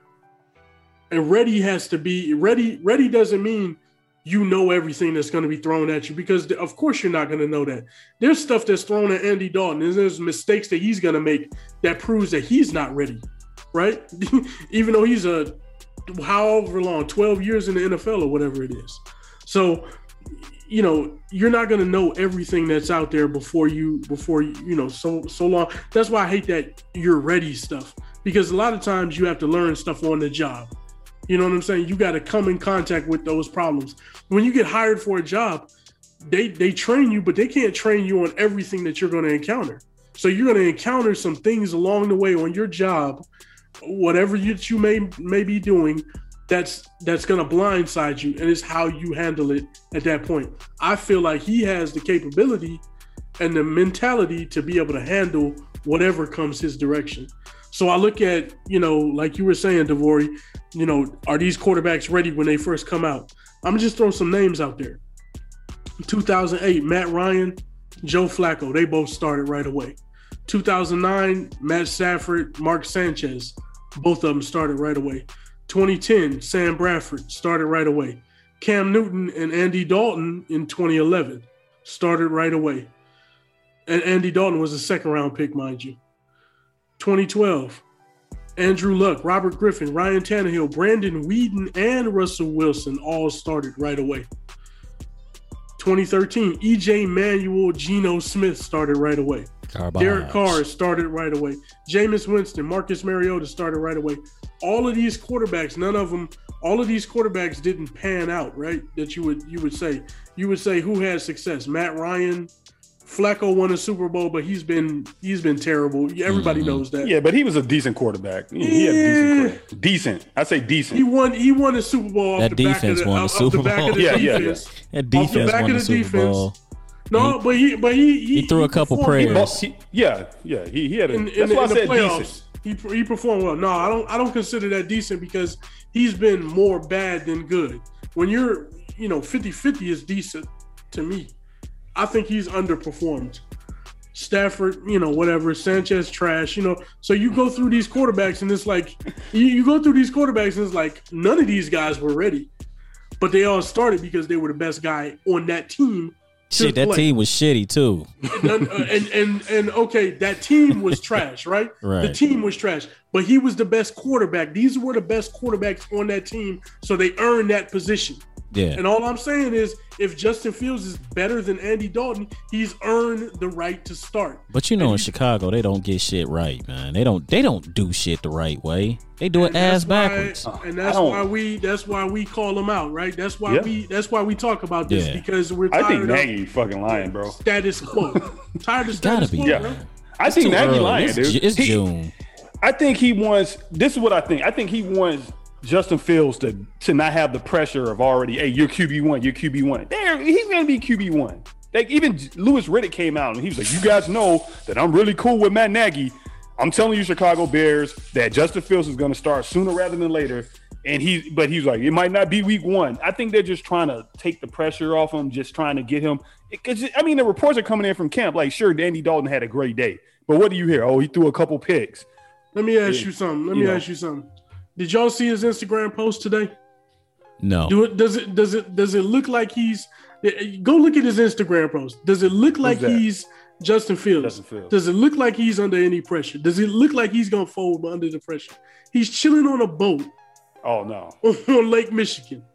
Speaker 4: And ready has to be ready. Ready doesn't mean you know everything that's going to be thrown at you, because of course you're not going to know that. There's stuff that's thrown at Andy Dalton, and there's mistakes that he's going to make that proves that he's not ready, right? Even though he's a however long, twelve years in the N F L or whatever it is. So, you know, you're not going to know everything that's out there before you, before you, you know, so so long. That's why I hate that you're ready stuff, because a lot of times you have to learn stuff on the job. You know what I'm saying? You got to come in contact with those problems. When you get hired for a job, they they train you, but they can't train you on everything that you're going to encounter. So you're going to encounter some things along the way on your job, whatever you, you may may be doing, that's that's going to blindside you, and it's how you handle it at that point. I feel like he has the capability and the mentality to be able to handle whatever comes his direction. So I look at, you know, like you were saying, Devori, you know, are these quarterbacks ready when they first come out? I'm just throwing some names out there. two thousand eight, Matt Ryan, Joe Flacco, they both started right away. two thousand nine, Matt Stafford, Mark Sanchez, both of them started right away. twenty ten, Sam Bradford started right away. Cam Newton and Andy Dalton in twenty eleven started right away. And Andy Dalton was a second round pick, mind you. twenty twelve, Andrew Luck, Robert Griffin, Ryan Tannehill, Brandon Whedon, and Russell Wilson all started right away. twenty thirteen, E J Manuel, Geno Smith started right away.
Speaker 3: Garbage.
Speaker 4: Derek Carr started right away. Jameis Winston, Marcus Mariota started right away. All of these quarterbacks, none of them, all of these quarterbacks didn't pan out, right? That you would you would say. You would say who had success? Matt Ryan. Flacco won a Super Bowl, but he's been he's been terrible. Everybody mm-hmm. knows that.
Speaker 2: Yeah, but he was a decent quarterback. He, he had
Speaker 4: yeah.
Speaker 2: decent, decent. I say decent.
Speaker 4: He won. He won a Super Bowl.
Speaker 3: That
Speaker 4: off the
Speaker 3: defense
Speaker 4: back of the,
Speaker 3: won the
Speaker 4: off
Speaker 3: Super
Speaker 4: the back
Speaker 3: Bowl.
Speaker 4: Of the
Speaker 2: yeah,
Speaker 4: defense.
Speaker 2: yeah, yeah.
Speaker 3: That defense
Speaker 4: off the back
Speaker 3: won
Speaker 4: of
Speaker 3: the,
Speaker 4: the
Speaker 3: Super
Speaker 4: defense.
Speaker 3: Bowl.
Speaker 4: No,
Speaker 3: he,
Speaker 4: but he but he he,
Speaker 3: he threw
Speaker 4: he
Speaker 3: a couple
Speaker 4: prayers.
Speaker 3: prayers.
Speaker 2: He, yeah, yeah. He he had a.
Speaker 4: In,
Speaker 2: that's
Speaker 4: in,
Speaker 2: why
Speaker 4: in
Speaker 2: I said
Speaker 4: the playoffs,
Speaker 2: decent.
Speaker 4: He he performed well. No, I don't I don't consider that decent, because he's been more bad than good. When you're you know fifty-fifty is decent to me. I think he's underperformed. Stafford, you know, whatever. Sanchez, trash, you know. So you go through these quarterbacks, and it's like, you, you go through these quarterbacks, and it's like, none of these guys were ready. But they all started because they were the best guy on that team.
Speaker 3: Shit, that
Speaker 4: play.
Speaker 3: team was shitty, too.
Speaker 4: And, and, and, and, okay, that team was trash, right?
Speaker 3: Right.
Speaker 4: The team was trash. But he was the best quarterback. These were the best quarterbacks on that team, so they earned that position.
Speaker 3: Yeah.
Speaker 4: And all I'm saying is, if Justin Fields is better than Andy Dalton, he's earned the right to start.
Speaker 3: But you know,
Speaker 4: and
Speaker 3: in
Speaker 4: he,
Speaker 3: Chicago, they don't get shit right, man. They don't. They don't do shit the right way. They do it ass
Speaker 4: why,
Speaker 3: backwards.
Speaker 4: And that's why we. That's why we call them out, right? That's why
Speaker 2: yeah.
Speaker 4: we. That's why we talk about this
Speaker 3: Yeah.
Speaker 4: because we're tired
Speaker 2: I think
Speaker 4: of
Speaker 2: Nagy fucking lying, bro.
Speaker 4: status quo. Tired of
Speaker 3: Gotta
Speaker 4: status
Speaker 3: be.
Speaker 4: quo,
Speaker 2: Yeah.
Speaker 4: bro.
Speaker 2: I
Speaker 3: It's
Speaker 2: think
Speaker 3: too
Speaker 2: Nagy
Speaker 3: early.
Speaker 2: lying,
Speaker 3: It's,
Speaker 2: dude.
Speaker 3: it's
Speaker 2: He-
Speaker 3: June.
Speaker 2: I think he wants. This is what I think. I think he wants Justin Fields to to not have the pressure of already. Hey, you're Q B one. You're Q B one. There, he's gonna be Q B one. Like even Louis Riddick came out and he was like, "You guys know that I'm really cool with Matt Nagy. I'm telling you, Chicago Bears, that Justin Fields is gonna start sooner rather than later." And he, but he's like, it might not be week one. I think they're just trying to take the pressure off him, just trying to get him. Because I mean, the reports are coming in from camp. Like, sure, Andy Dalton had a great day, but what do you hear? Oh, he threw a couple picks.
Speaker 4: Let me ask
Speaker 2: Yeah.
Speaker 4: you something. Let
Speaker 2: You
Speaker 4: me
Speaker 2: know.
Speaker 4: ask you something. Did y'all see his Instagram post today?
Speaker 3: No.
Speaker 4: Do it? Does it? Does it? Does it look like he's? Go look at his Instagram post. Does it look like
Speaker 2: that?
Speaker 4: he's Justin Fields?
Speaker 2: Justin Fields.
Speaker 4: Does it look like he's under any pressure? Does it look like he's gonna fold under the pressure? He's chilling on a boat
Speaker 2: Oh no.
Speaker 4: on Lake Michigan,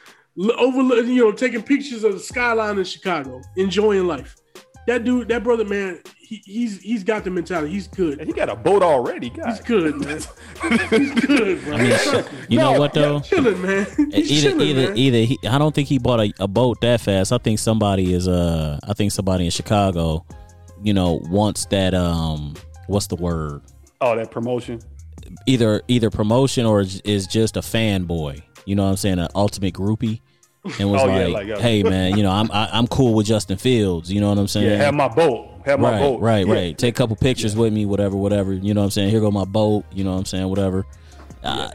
Speaker 4: over you know taking pictures of the skyline in Chicago, enjoying life. That dude, that brother, man, he, he's he's got the mentality. He's good.
Speaker 2: He got a boat already. God.
Speaker 4: He's good, man. He's good, bro.
Speaker 3: I mean, you know
Speaker 2: No,
Speaker 3: what though?
Speaker 4: chilling, man. He's
Speaker 3: either
Speaker 4: chilling,
Speaker 3: either
Speaker 4: man.
Speaker 3: either he, I don't think he bought a, a boat that fast. I think somebody is uh I think somebody in Chicago, you know, wants that um what's the word?
Speaker 2: Oh, that promotion.
Speaker 3: Either either promotion or is is just a fanboy. You know what I'm saying? An ultimate groupie. and was
Speaker 2: Oh,
Speaker 3: like,
Speaker 2: yeah, like, uh,
Speaker 3: "Hey, man, you know, I'm I, I'm cool with Justin Fields. You know what I'm saying?
Speaker 2: Yeah, have my boat. Have my
Speaker 3: right,
Speaker 2: boat.
Speaker 3: right,
Speaker 2: yeah.
Speaker 3: right. Take a couple pictures yeah. with me, whatever, whatever. You know what I'm saying? Here go my boat. You know what I'm saying? Whatever. Uh,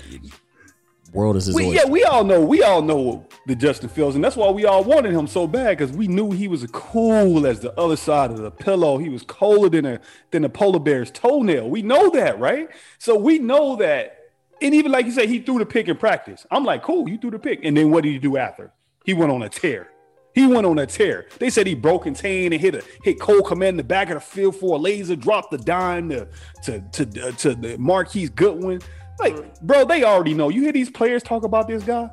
Speaker 3: world is his
Speaker 2: we,
Speaker 3: oyster.
Speaker 2: Yeah, we all know. We all know the Justin Fields, and that's why we all wanted him so bad because we knew he was as cool as the other side of the pillow. He was colder than a than a polar bear's toenail. We know that, right? So we know that. And even like you said, he threw the pick in practice. I'm like, cool, you threw the pick. And then what did he do after? He went on a tear. He went on a tear. They said he broke contain and hit a hit Cole Kmet in the back of the field for a laser, dropped the dime to to to, uh, to the Marquise Goodwin. Like, bro, they already know. You hear these players talk about this guy?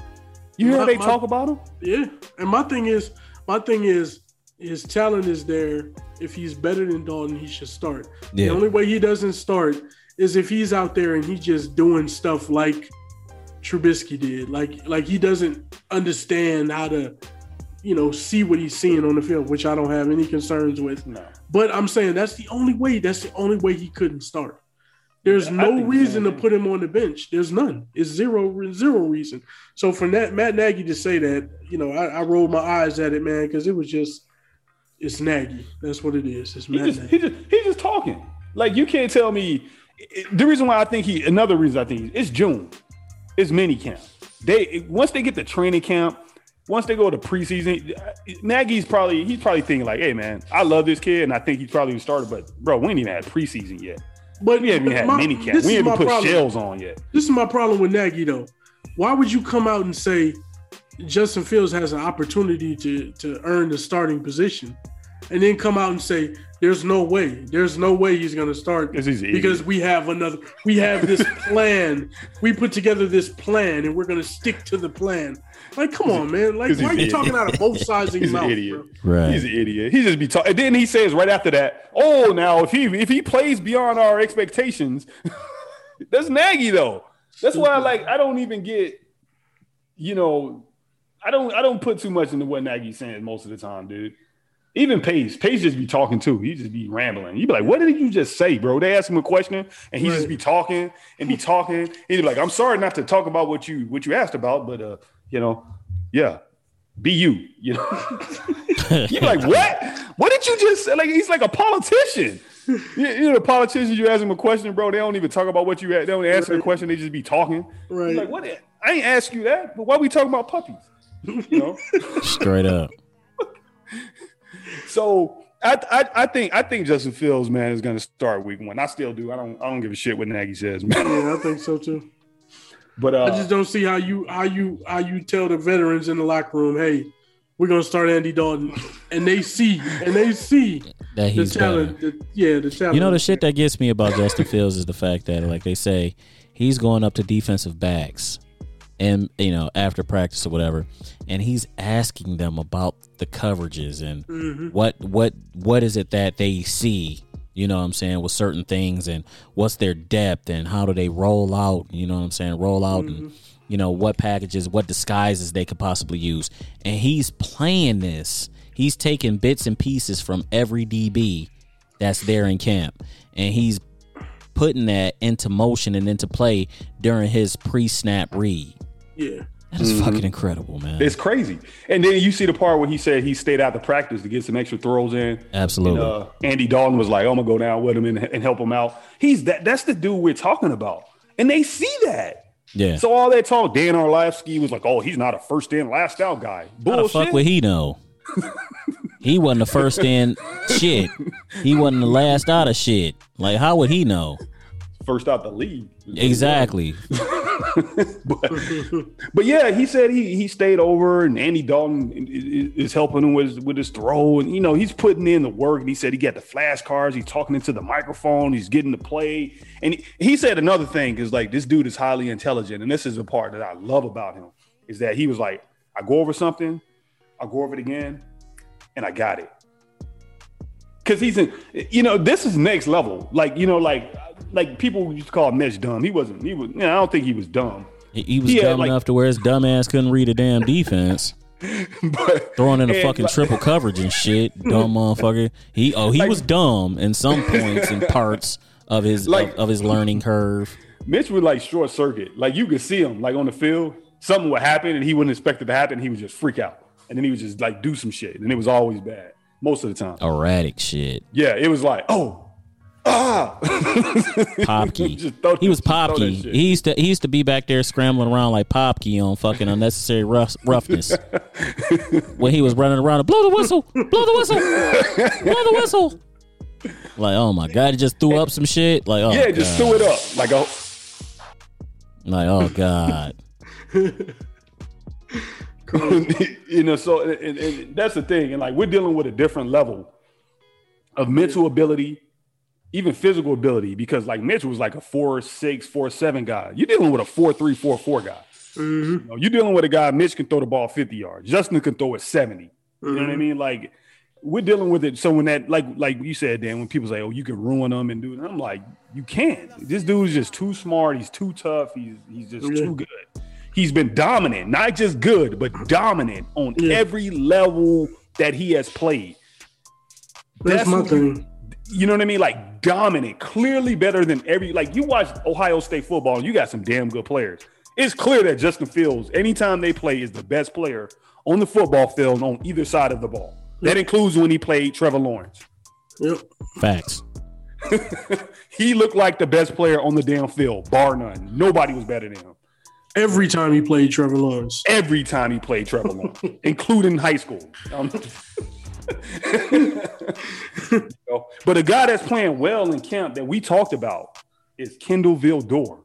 Speaker 2: You hear
Speaker 4: my,
Speaker 2: they
Speaker 4: my,
Speaker 2: talk about him?
Speaker 4: Yeah. And my thing is, my thing is, his talent is there. If he's better than Dalton, he should start. Yeah. The only way he doesn't start is if he's out there and he's just doing stuff like Trubisky did. Like, like he doesn't understand how to, you know, see what he's seeing on the field, which I don't have any concerns with. No. But I'm saying that's the only way. That's the only way he couldn't start. There's no reason so. to put him on the bench. There's none. It's zero, zero reason. So for that, Matt Nagy to say that, you know, I, I rolled my eyes at it, man, because it was just, it's Nagy. That's what it is. It's Matt
Speaker 2: he just,
Speaker 4: Nagy.
Speaker 2: He just, he's just talking. Like, you can't tell me. The reason why I think he, another reason I think it's June. It's mini camp. They once they get to training camp, once they go to preseason, Nagy's probably he's probably thinking like, hey man, I love this kid and I think he's probably started, but bro, we ain't even had preseason yet. But we haven't even had mini camp. We haven't even put problem. shells on yet.
Speaker 4: This is my problem with Nagy though. Why would you come out and say Justin Fields has an opportunity to to earn the starting position, and then come out and say there's no way, there's no way he's going to start because we have another, we have this plan. We put together this plan and we're going to stick to the plan. Like, come on, man. Like, why are you talking out of both sides of your mouth?
Speaker 2: He's an idiot.
Speaker 3: Bro? Right.
Speaker 2: He's an idiot. He just be talking. And then he says right after that, oh, now if he if he plays beyond our expectations, that's Nagy though. That's why I like, I don't even get, you know, I don't I don't put too much into what Nagy's saying most of the time, dude. Even Pace, Pace just be talking too. He just be rambling. You be like, "What did you just say, bro?" They ask him a question, and he right. just be talking and be talking. He'd be like, "I'm sorry not to talk about what you what you asked about, but uh, you know, yeah, be you." You know, you're like, "What? What did you just say?" Like he's like a politician. You, you know, the politicians. You ask them a question, bro. They don't even talk about what you. They don't answer right. the question. They just be talking. Right? He's like, what? I ain't ask you that, but why we talking about puppies? You know,
Speaker 3: straight up.
Speaker 2: So I, I I think I think Justin Fields, man, is going to start week one. I still do. I don't I don't give a shit what Nagy says, man.
Speaker 4: Yeah, I think so too.
Speaker 2: But uh,
Speaker 4: I just don't see how you how you how you tell the veterans in the locker room, hey, we're gonna start Andy Dalton, and they see and they see
Speaker 3: that he's
Speaker 4: the talent. The, yeah, the talent.
Speaker 3: You know, the shit that gets me about Justin Fields is the fact that, like they say, he's going up to defensive backs. And, you know, after practice or whatever, and he's asking them about the coverages and mm-hmm. what what what is it that they see, you know what I'm saying, with certain things, and what's their depth and how do they roll out, you know what I'm saying, roll out mm-hmm. and, you know, what packages, what disguises they could possibly use. And he's playing this. He's taking bits and pieces from every D B that's there in camp, and he's putting that into motion and into play during his pre-snap read.
Speaker 4: Yeah.
Speaker 3: That is mm-hmm. fucking incredible, man.
Speaker 2: It's crazy. And then you see the part where he said he stayed out to practice to get some extra throws in.
Speaker 3: Absolutely.
Speaker 2: And, uh, Andy Dalton was like, I'm going to go down with him and, and help him out. He's that. That's the dude we're talking about. And they see that.
Speaker 3: Yeah.
Speaker 2: So all that talk, Dan Orlovsky was like, oh, he's not a first in, last out guy. Bullshit.
Speaker 3: How the fuck would he know? He wasn't the first in shit. He wasn't the last out of shit. Like, how would he know?
Speaker 2: First out the league.
Speaker 3: Exactly.
Speaker 2: but, but yeah, he said he he stayed over, and Andy Dalton is, is helping him with with his throw, and you know he's putting in the work. And he said he got the flashcards. He's talking into the microphone. He's getting to play. And he, he said another thing is like, this dude is highly intelligent, and this is the part that I love about him is that he was like, I go over something, I go over it again, and I got it. Because he's in, you know, this is next level. Like, you know, like, like people used to call Mitch dumb. He wasn't. He was. You know, I don't think he was dumb.
Speaker 3: He, he was he dumb had, enough like, to where his dumb ass couldn't read a damn defense. But, throwing in a fucking like, triple coverage and shit, dumb motherfucker. He oh he like, was dumb in some points and parts of his like, of, of his learning curve.
Speaker 2: Mitch was like short circuit. Like you could see him like on the field. something would happen and he wouldn't expect it to happen. He would just freak out. And then he would just like do some shit. And it was always bad most of the time.
Speaker 3: Erratic shit.
Speaker 2: Yeah, it was like, oh, ah.
Speaker 3: Popkey.
Speaker 2: throw,
Speaker 3: he was Popkey. He used to he used to be back there scrambling around like Popkey on fucking unnecessary rough, roughness. When he was running around, blow the whistle, blow the whistle, blow the whistle. Like, oh my God, he just threw up some shit. Like, oh
Speaker 2: yeah, just
Speaker 3: God.
Speaker 2: threw it up. Like, oh,
Speaker 3: like, oh God.
Speaker 2: You know, so and, and that's the thing. And like, we're dealing with a different level of mental ability, even physical ability, because like Mitch was like a four six, four seven guy. You're dealing with a four three, four four guy. Mm-hmm. You know, you're dealing with a guy. Mitch can throw the ball fifty yards. Justin can throw it seventy. Mm-hmm. You know what I mean? Like, we're dealing with it. So when that, like, like you said, Dan, when people say, "Oh, you can ruin them and do it," I'm like, you can't. This dude's just too smart. He's too tough. He's he's just yeah. too good. He's been dominant, not just good, but dominant on yeah. every level that he has played.
Speaker 4: That's, That's my thing.
Speaker 2: You know what I mean? Like, dominant, clearly better than every. Like, you watch Ohio State football, and you got some damn good players. It's clear that Justin Fields, anytime they play, is the best player on the football field on either side of the ball. Yep. That includes when he played Trevor Lawrence.
Speaker 4: Yep.
Speaker 3: Facts.
Speaker 2: He looked like the best player on the damn field, bar none. Nobody was better than him.
Speaker 4: Every time he played Trevor Lawrence.
Speaker 2: Every time he played Trevor Lawrence, including high school. Um, you know, but a guy that's playing well in camp that we talked about is Kindle Vildor.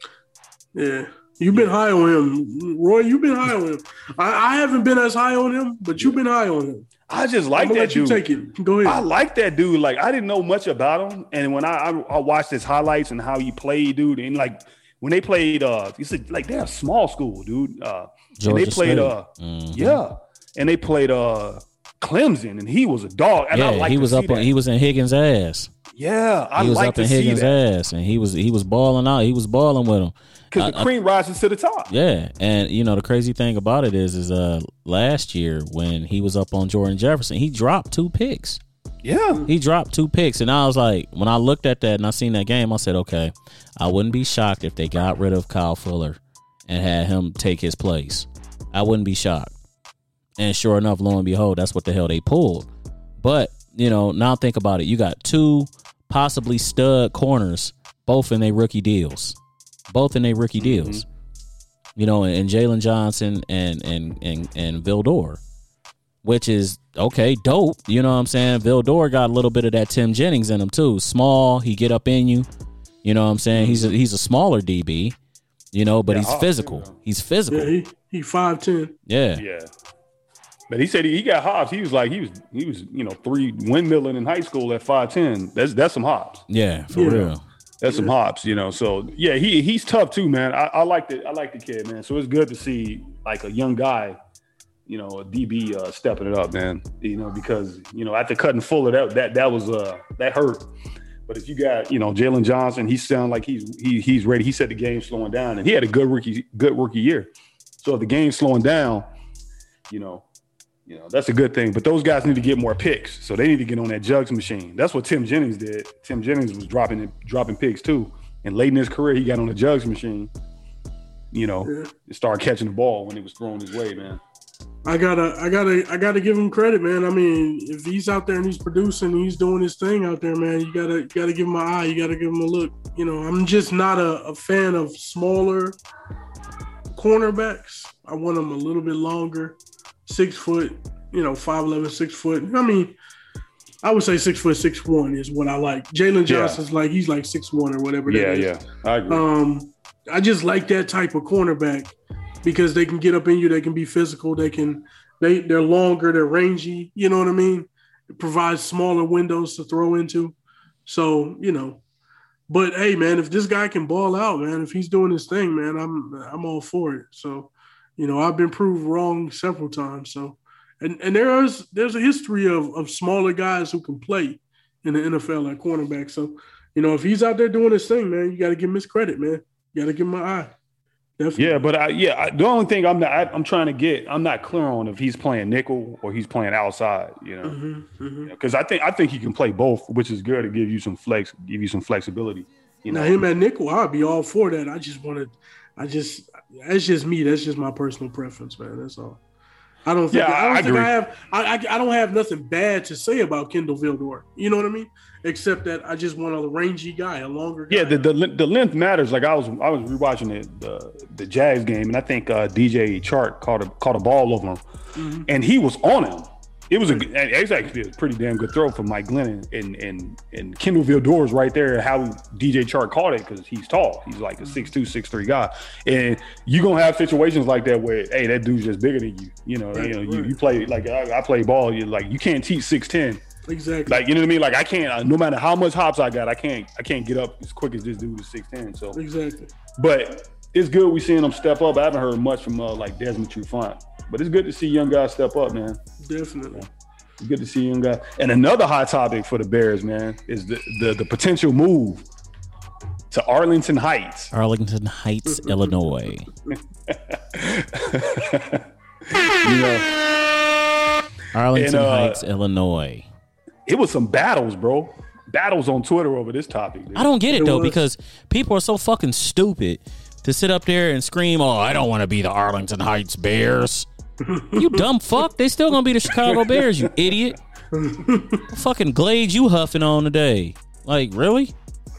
Speaker 4: Yeah. You've been yeah. high on him. Roy, you've been high on him. I, I haven't been as high on him, but you've been high on him.
Speaker 2: I just like that
Speaker 4: let
Speaker 2: dude.
Speaker 4: You take it. Go ahead.
Speaker 2: I like that dude. Like, I didn't know much about him. And when I, I, I watched his highlights and how he played, dude, and like, when they played, uh, you said like they're a small school, dude. Uh, and they played, uh, mm-hmm. yeah, and they played uh, Clemson, and he was a dog. And
Speaker 3: yeah,
Speaker 2: I like
Speaker 3: he was up. On, he was in Higgins' ass.
Speaker 2: Yeah, I
Speaker 3: he was
Speaker 2: like
Speaker 3: up
Speaker 2: to
Speaker 3: in
Speaker 2: see
Speaker 3: Higgins'
Speaker 2: that.
Speaker 3: ass, and he was he was balling out. He was balling with him
Speaker 2: because the cream I, rises to the top.
Speaker 3: Yeah, and you know the crazy thing about it is, is uh last year when he was up on Jordan Jefferson, he dropped two picks.
Speaker 2: Yeah,
Speaker 3: he dropped two picks, and I was like, when I looked at that and I seen that game, I said, okay, I wouldn't be shocked if they got rid of Kyle Fuller and had him take his place. I wouldn't be shocked. And sure enough, lo and behold, that's what the hell they pulled. But you know, now think about it. You got two possibly stud corners, both in their rookie deals, both in their rookie mm-hmm. deals. You know, and, and Jalen Johnson and and and and Vildor. Which is, okay, dope. You know what I'm saying? Vildor got a little bit of that Tim Jennings in him, too. Small, he get up in you. You know what I'm saying? He's a, he's a smaller D B, you know, but yeah, he's physical. Yeah. He's physical.
Speaker 4: Yeah, he, he five ten.
Speaker 3: Yeah.
Speaker 2: Yeah. But he said he, he got hops. He was like, he was, he was, you know, three windmilling in high school at five ten. That's that's some hops.
Speaker 3: Yeah, for
Speaker 2: yeah.
Speaker 3: real.
Speaker 2: That's
Speaker 4: yeah.
Speaker 2: some hops, you know. So, yeah, he he's tough, too, man. I, I like the I like the kid, man. So it's good to see, like, a young guy, you know, a D B uh, stepping it up, man. You know, because you know after cutting Fuller, that that that was uh that hurt. But if you got you know Jalen Johnson, he sound like he's he he's ready. He said the game's slowing down, and he had a good rookie good rookie year. So if the game's slowing down, you know, you know that's a good thing. But those guys need to get more picks, so they need to get on that jugs machine. That's what Tim Jennings did. Tim Jennings was dropping dropping picks too, and late in his career, he got on the jugs machine. You know, yeah. and started catching the ball when it was thrown his way, man.
Speaker 4: I gotta, I gotta, I gotta give him credit, man. I mean, if he's out there and he's producing, and he's doing his thing out there, man. You gotta, you gotta give him an eye. You gotta give him a look. You know, I'm just not a, a fan of smaller cornerbacks. I want them a little bit longer, six foot. You know, five eleven, six foot. I mean, I would say six foot, six one is what I like. Jalen Johnson's yeah. like he's like six one or whatever.
Speaker 2: Yeah,
Speaker 4: that is.
Speaker 2: yeah, I agree.
Speaker 4: Um, I just like that type of cornerback. Because they can get up in you, they can be physical, they can, they they're longer, they're rangy. You know what I mean? It provides smaller windows to throw into. So you know, but hey, man, if this guy can ball out, man, if he's doing his thing, man, I'm I'm all for it. So, you know, I've been proved wrong several times. So, and and there is there's a history of of smaller guys who can play in the N F L at cornerback. So, you know, if he's out there doing his thing, man, you got to give him his credit, man. You got to give him an eye. Definitely. Yeah,
Speaker 2: but I, yeah, I, the only thing I'm not, I, I'm trying to get, I'm not clear on if he's playing nickel or he's playing outside. You know, because mm-hmm, mm-hmm. you know, I think I think he can play both, which is good to give you some flex, give you some flexibility. You know,
Speaker 4: now him at nickel, I'd be all for that. I just wanted, I just that's just me. That's just my personal preference, man. That's all. I don't think
Speaker 2: Yeah,
Speaker 4: I, don't
Speaker 2: I
Speaker 4: think
Speaker 2: agree.
Speaker 4: I have I, I I don't have nothing bad to say about Kendall Vildor. You know what I mean? Except that I just want a rangy guy, a longer guy.
Speaker 2: Yeah, the, the the length matters. Like I was I was rewatching it, the the Jags game, and I think uh, D J Chark caught a caught a ball over him,
Speaker 4: Mhm.
Speaker 2: and he was on him. It was a good- it was actually a pretty damn good throw from Mike Glennon, and and and Kendall Vildor is right there. How D J Chark caught it because he's tall. He's like a six two, six three guy, and you gonna have situations like that where hey, that dude's just bigger than you. You know,
Speaker 4: Right,
Speaker 2: you know, you,
Speaker 4: right.
Speaker 2: you play like I, I play ball. You like you can't teach six ten.
Speaker 4: Exactly.
Speaker 2: Like you know what I mean? Like I can't. uh, No matter how much hops I got, I can't. I can't get up as quick as this dude is six ten. So,
Speaker 4: exactly.
Speaker 2: but it's good we seeing them step up. I haven't heard much from uh, like Desmond Trufant, but it's good to see young guys step up, man.
Speaker 4: Definitely.
Speaker 2: It's good to see young guys. And another hot topic for the Bears, man, is the the, the potential move to Arlington Heights.
Speaker 3: Arlington Heights, Illinois.
Speaker 2: You know,
Speaker 3: Arlington
Speaker 2: And, uh,
Speaker 3: Heights, Illinois.
Speaker 2: it was some battles, bro. Battles on Twitter over this topic. Dude.
Speaker 3: I don't get it
Speaker 4: It
Speaker 3: though,
Speaker 4: was.
Speaker 3: because people are so fucking stupid to sit up there and scream, "Oh, I don't want to be the Arlington Heights Bears." You dumb fuck! They still gonna be the Chicago Bears, you idiot. What fucking glade you huffing on today? Like, really?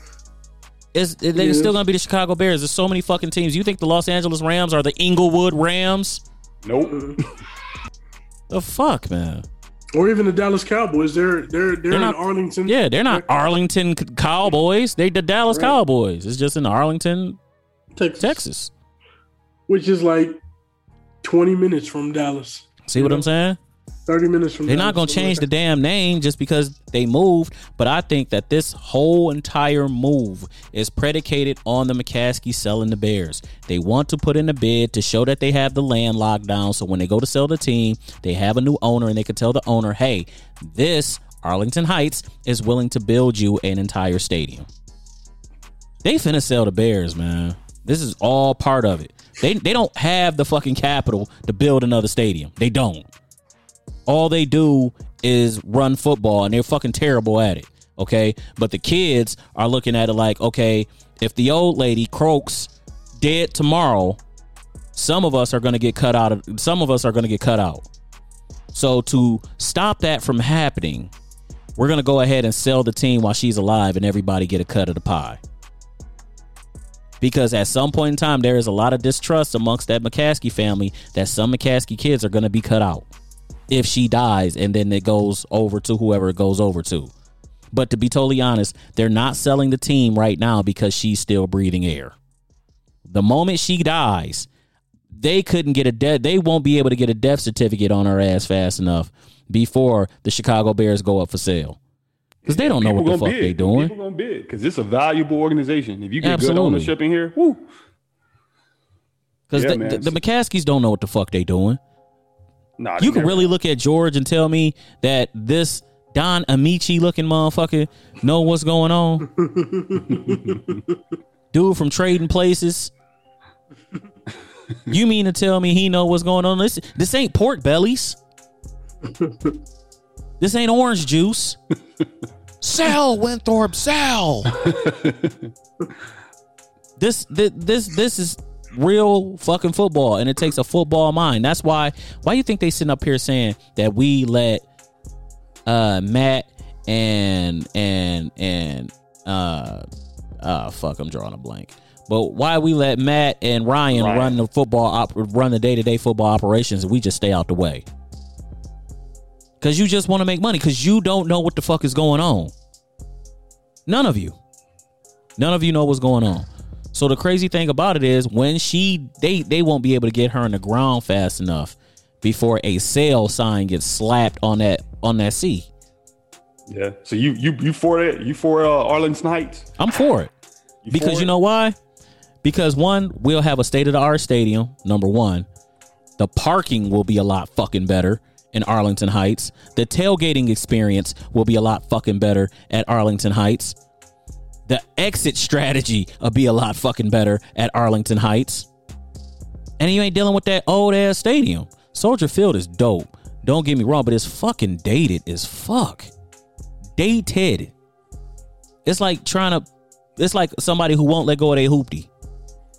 Speaker 3: Is they
Speaker 4: Yes.
Speaker 3: still gonna be the Chicago Bears? There's so many fucking teams. You think the Los Angeles Rams are the Inglewood Rams?
Speaker 2: Nope.
Speaker 3: The fuck, man.
Speaker 4: Or even the Dallas Cowboys. They're they're they're,
Speaker 3: They're
Speaker 4: in
Speaker 3: not-
Speaker 4: Arlington.
Speaker 3: Yeah, they're not Arlington C- Cowboys. They the Dallas
Speaker 4: Right.
Speaker 3: Cowboys. It's just in Arlington,
Speaker 4: Texas,
Speaker 3: Texas.
Speaker 4: which is like twenty minutes from Dallas.
Speaker 3: See what I'm saying?
Speaker 4: Thirty minutes from.
Speaker 3: They're
Speaker 4: Dallas,
Speaker 3: not going to
Speaker 4: something
Speaker 3: change the
Speaker 4: like
Speaker 3: damn name just because they moved. But I think that this whole entire move is predicated on the McCaskey selling the Bears. They want to put in a bid to show that they have the land locked down. So when they go to sell the team, they have a new owner and they can tell the owner, hey, this Arlington Heights is willing to build you an entire stadium. They finna sell the Bears, man. This is all part of it. They they don't have the fucking capital to build another stadium. They don't. All they do is run football, and they're fucking terrible at it. Okay, but the kids are looking at it like, okay, if the old lady croaks dead tomorrow, some of us are going to get cut out of. Some of us are going to get cut out. So to stop that from happening, we're going to go ahead and sell the team while she's alive, and everybody get a cut of the pie. Because at some point in time, there is a lot of distrust amongst that McCaskey family that some McCaskey kids are going to be cut out if she dies, and then it goes over to whoever it goes over to. But to be totally honest, they're not selling the team right now because she's still breathing air. The moment she dies, they couldn't get a death. They won't be able to get a death certificate on her ass fast enough before the Chicago Bears go up for sale. Because they don't know what the
Speaker 2: People
Speaker 3: fuck
Speaker 2: gonna
Speaker 3: they
Speaker 2: bid.
Speaker 3: doing.
Speaker 2: People gonna bid because it's a valuable organization. If you get
Speaker 3: Absolutely.
Speaker 2: good ownership in here, woo.
Speaker 3: Because
Speaker 2: Yeah,
Speaker 3: the,
Speaker 2: man.
Speaker 3: the, the McCaskies don't know what the fuck they doing.
Speaker 2: Nah, they
Speaker 3: You can
Speaker 2: never-
Speaker 3: really look at George and tell me that this Don Amici looking motherfucker know what's going on. Dude from Trading Places. You mean to tell me he know what's going on? This this ain't pork bellies. This ain't orange juice. Sell, Winthrop, sell. this, this this this is real fucking football, and it takes a football mind. That's why why you think they sitting up here saying that we let uh Matt and and and uh uh fuck I'm drawing a blank. But why we let Matt and Ryan,
Speaker 2: Ryan.
Speaker 3: run the football op- run the day-to-day football operations and we just stay out the way? Cause you just want to make money, cause you don't know what the fuck is going on. None of you. None of you know what's going on. So the crazy thing about it is when she they they won't be able to get her in the ground fast enough before a sale sign gets slapped on that on that C.
Speaker 2: Yeah. So you you you for it? You for uh, Arlington Heights?
Speaker 3: I'm for it.
Speaker 2: You
Speaker 3: Because
Speaker 2: for
Speaker 3: you
Speaker 2: it?
Speaker 3: know why? Because one, we'll have a state-of-the-art stadium, number one. The parking will be a lot fucking better in Arlington Heights. The tailgating experience will be a lot fucking better at Arlington Heights. The exit strategy will be a lot fucking better at Arlington Heights. And you ain't dealing with that old-ass stadium. Soldier Field is dope. Don't get me wrong, but it's fucking dated as fuck. Dated. It's like trying to... It's like somebody who won't let go of their hoopty.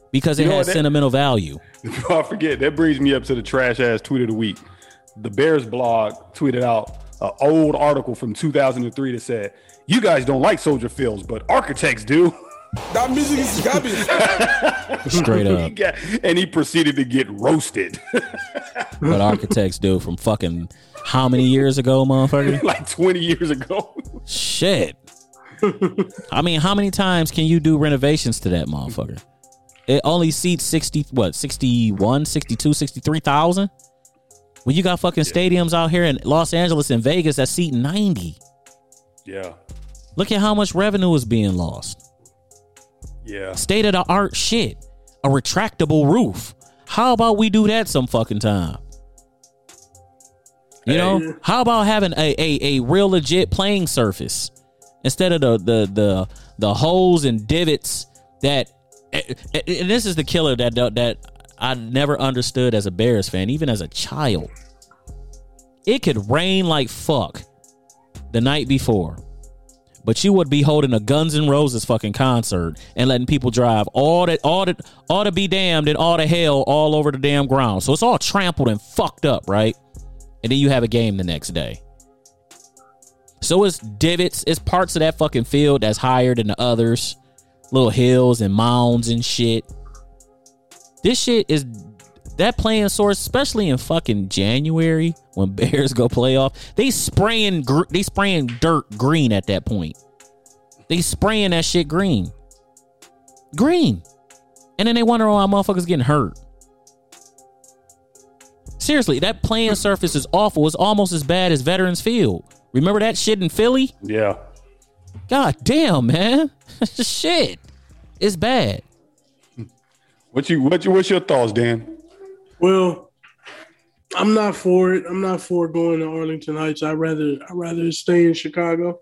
Speaker 3: because it
Speaker 2: You know
Speaker 3: has
Speaker 2: what, that-
Speaker 3: sentimental value.
Speaker 2: Before I forget, that brings me up to the trash ass tweet of the week. The Bears blog tweeted out an old article from two thousand three that said, "You guys don't like Soldier Fields, but architects do."
Speaker 5: That music is garbage.
Speaker 3: Straight
Speaker 2: He
Speaker 3: up.
Speaker 2: got- and he proceeded to get roasted
Speaker 3: What architects do from fucking how many years ago, motherfucker?
Speaker 2: like twenty years ago.
Speaker 3: Shit. I mean, how many times can you do renovations to that motherfucker? It only seats sixty, what, sixty-one, sixty-two, sixty-three thousand? When you got fucking stadiums out here in Los Angeles and Vegas that seat ninety.
Speaker 2: Yeah,
Speaker 3: Look at how much revenue is being lost.
Speaker 2: yeah.
Speaker 3: State of the art shit. A retractable roof. How about we do that some fucking time? You know,
Speaker 4: Hey.
Speaker 3: how about having a, a, a real legit playing surface instead of the the the the holes and divots that. And this is the killer that that I never understood as a Bears fan, even as a child. It could rain like fuck the night before, but you would be holding a Guns N' Roses fucking concert and letting people drive all that, all that, all to be damned and all the hell all over the damn ground. So it's all trampled and fucked up, right? And then you have a game the next day. So it's divots, it's parts of that fucking field that's higher than the others, little hills and mounds and shit. This shit is that playing source, especially in fucking January when Bears go playoff. They spraying, gr- they spraying dirt green at that point. They spraying that shit green, green, and then they wonder why motherfuckers getting hurt. Seriously, that playing surface is awful. It's almost as bad as Veterans Field. Remember that shit in Philly?
Speaker 2: Yeah.
Speaker 3: God damn, man, shit, it's bad.
Speaker 2: What you what you what's your thoughts, Dan?
Speaker 4: Well, I'm not for it. I'm not for going to Arlington Heights. I'd rather I'd rather stay in Chicago.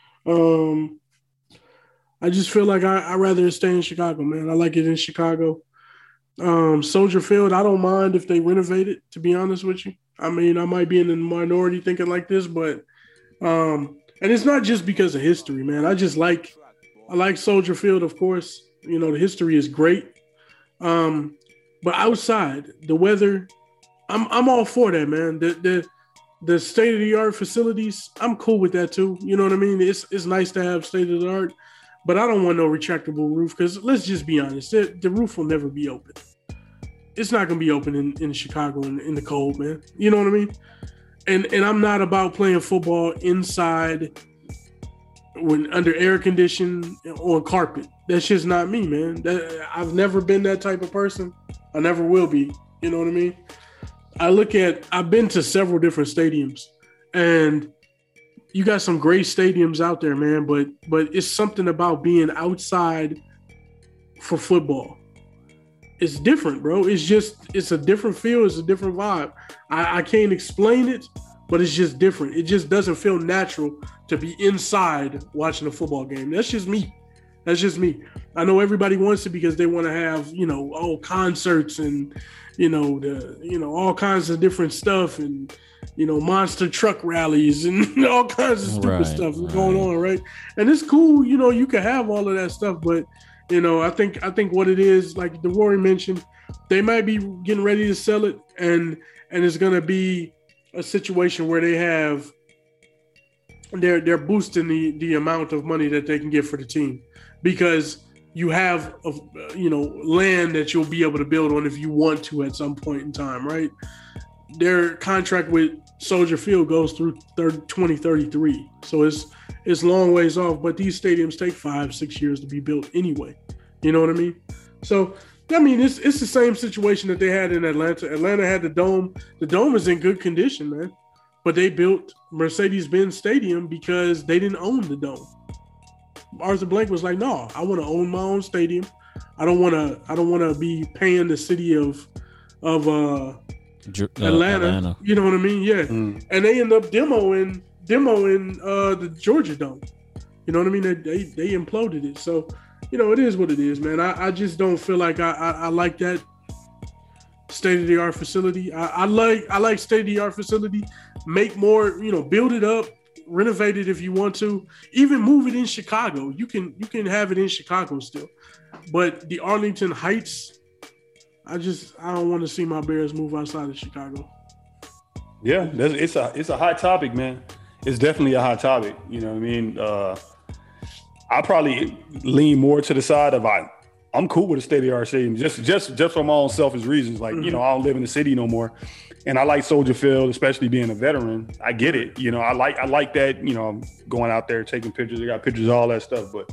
Speaker 4: Um, I just feel like I I rather stay in Chicago, man. I like it in Chicago. Um, Soldier Field, I don't mind if they renovate it. To be honest with you, I mean, I might be in the minority thinking like this, but um, and it's not just because of history, man. I just like I like Soldier Field, of course. You know, the history is great. Um, but outside, the weather, I'm I'm all for that, man. The the the state of the art facilities, I'm cool with that too. You know what I mean? It's it's nice to have state of the art, but I don't want no retractable roof because let's just be honest, the, the roof will never be open. It's not gonna be open in, in Chicago in, in the cold, man. You know what I mean? And and I'm not about playing football inside when under air conditioning on carpet. That's just not me, man. That, I've never been that type of person. I never will be. You know what I mean? I look at, I've been to several different stadiums and you got some great stadiums out there, man, but but it's something about being outside for football. It's different, bro. It's just, it's a different feel. It's a different vibe. I, I can't explain it, but it's just different. It just doesn't feel natural to be inside watching a football game. That's just me. That's just me. I know everybody wants it because they want to have, you know, oh, concerts and, you know, the, you know, all kinds of different stuff and, you know, monster truck rallies and all kinds of stupid
Speaker 3: Right,
Speaker 4: stuff
Speaker 3: right.
Speaker 4: going on, right? And it's cool, you know, you can have all of that stuff, but, you know, I think I think what it is, like the Rory mentioned, they might be getting ready to sell it, and and it's gonna be a situation where they have they're they're boosting the the amount of money that they can get for the team because you have a, you know land that you'll be able to build on if you want to at some point in time, right? Their contract with Soldier Field goes through twenty thirty-three, so it's it's long ways off. But these stadiums take five, six years to be built anyway. You know what I mean? So I mean, it's it's the same situation that they had in Atlanta. Atlanta had the dome. The dome is in good condition, man. But they built Mercedes-Benz Stadium because they didn't own the dome. Arthur Blank was like, "No, I want to own my own stadium. I don't want to. I don't want to be paying the city of of uh,
Speaker 3: Dr- uh,
Speaker 4: Atlanta,
Speaker 3: Atlanta.
Speaker 4: You know what I mean? Yeah."
Speaker 2: Mm.
Speaker 4: And they end up demoing demoing uh, the Georgia Dome. You know what I mean? They, they they imploded it. So, you know, it is what it is, man. I, I just don't feel like I, I, I like that state of the art facility. I, I like I like state of the art facility. Make more, you know, build it up, renovate it if you want to. Even move it in Chicago. You can you can have it in Chicago still. But the Arlington Heights, I just I don't want to see my Bears move outside of Chicago.
Speaker 2: Yeah, that's, it's a it's a hot topic, man. It's definitely a hot topic. You know what I mean? Uh, I probably lean more to the side of I. I'm cool with a state-of-the-art stadium, just just just for my own selfish reasons. Like, mm-hmm. you know, I don't live in the city no more, and I like Soldier Field, especially being a veteran. I get it. You know, I like I like that. You know, I'm going out there taking pictures. I got pictures of all that stuff, but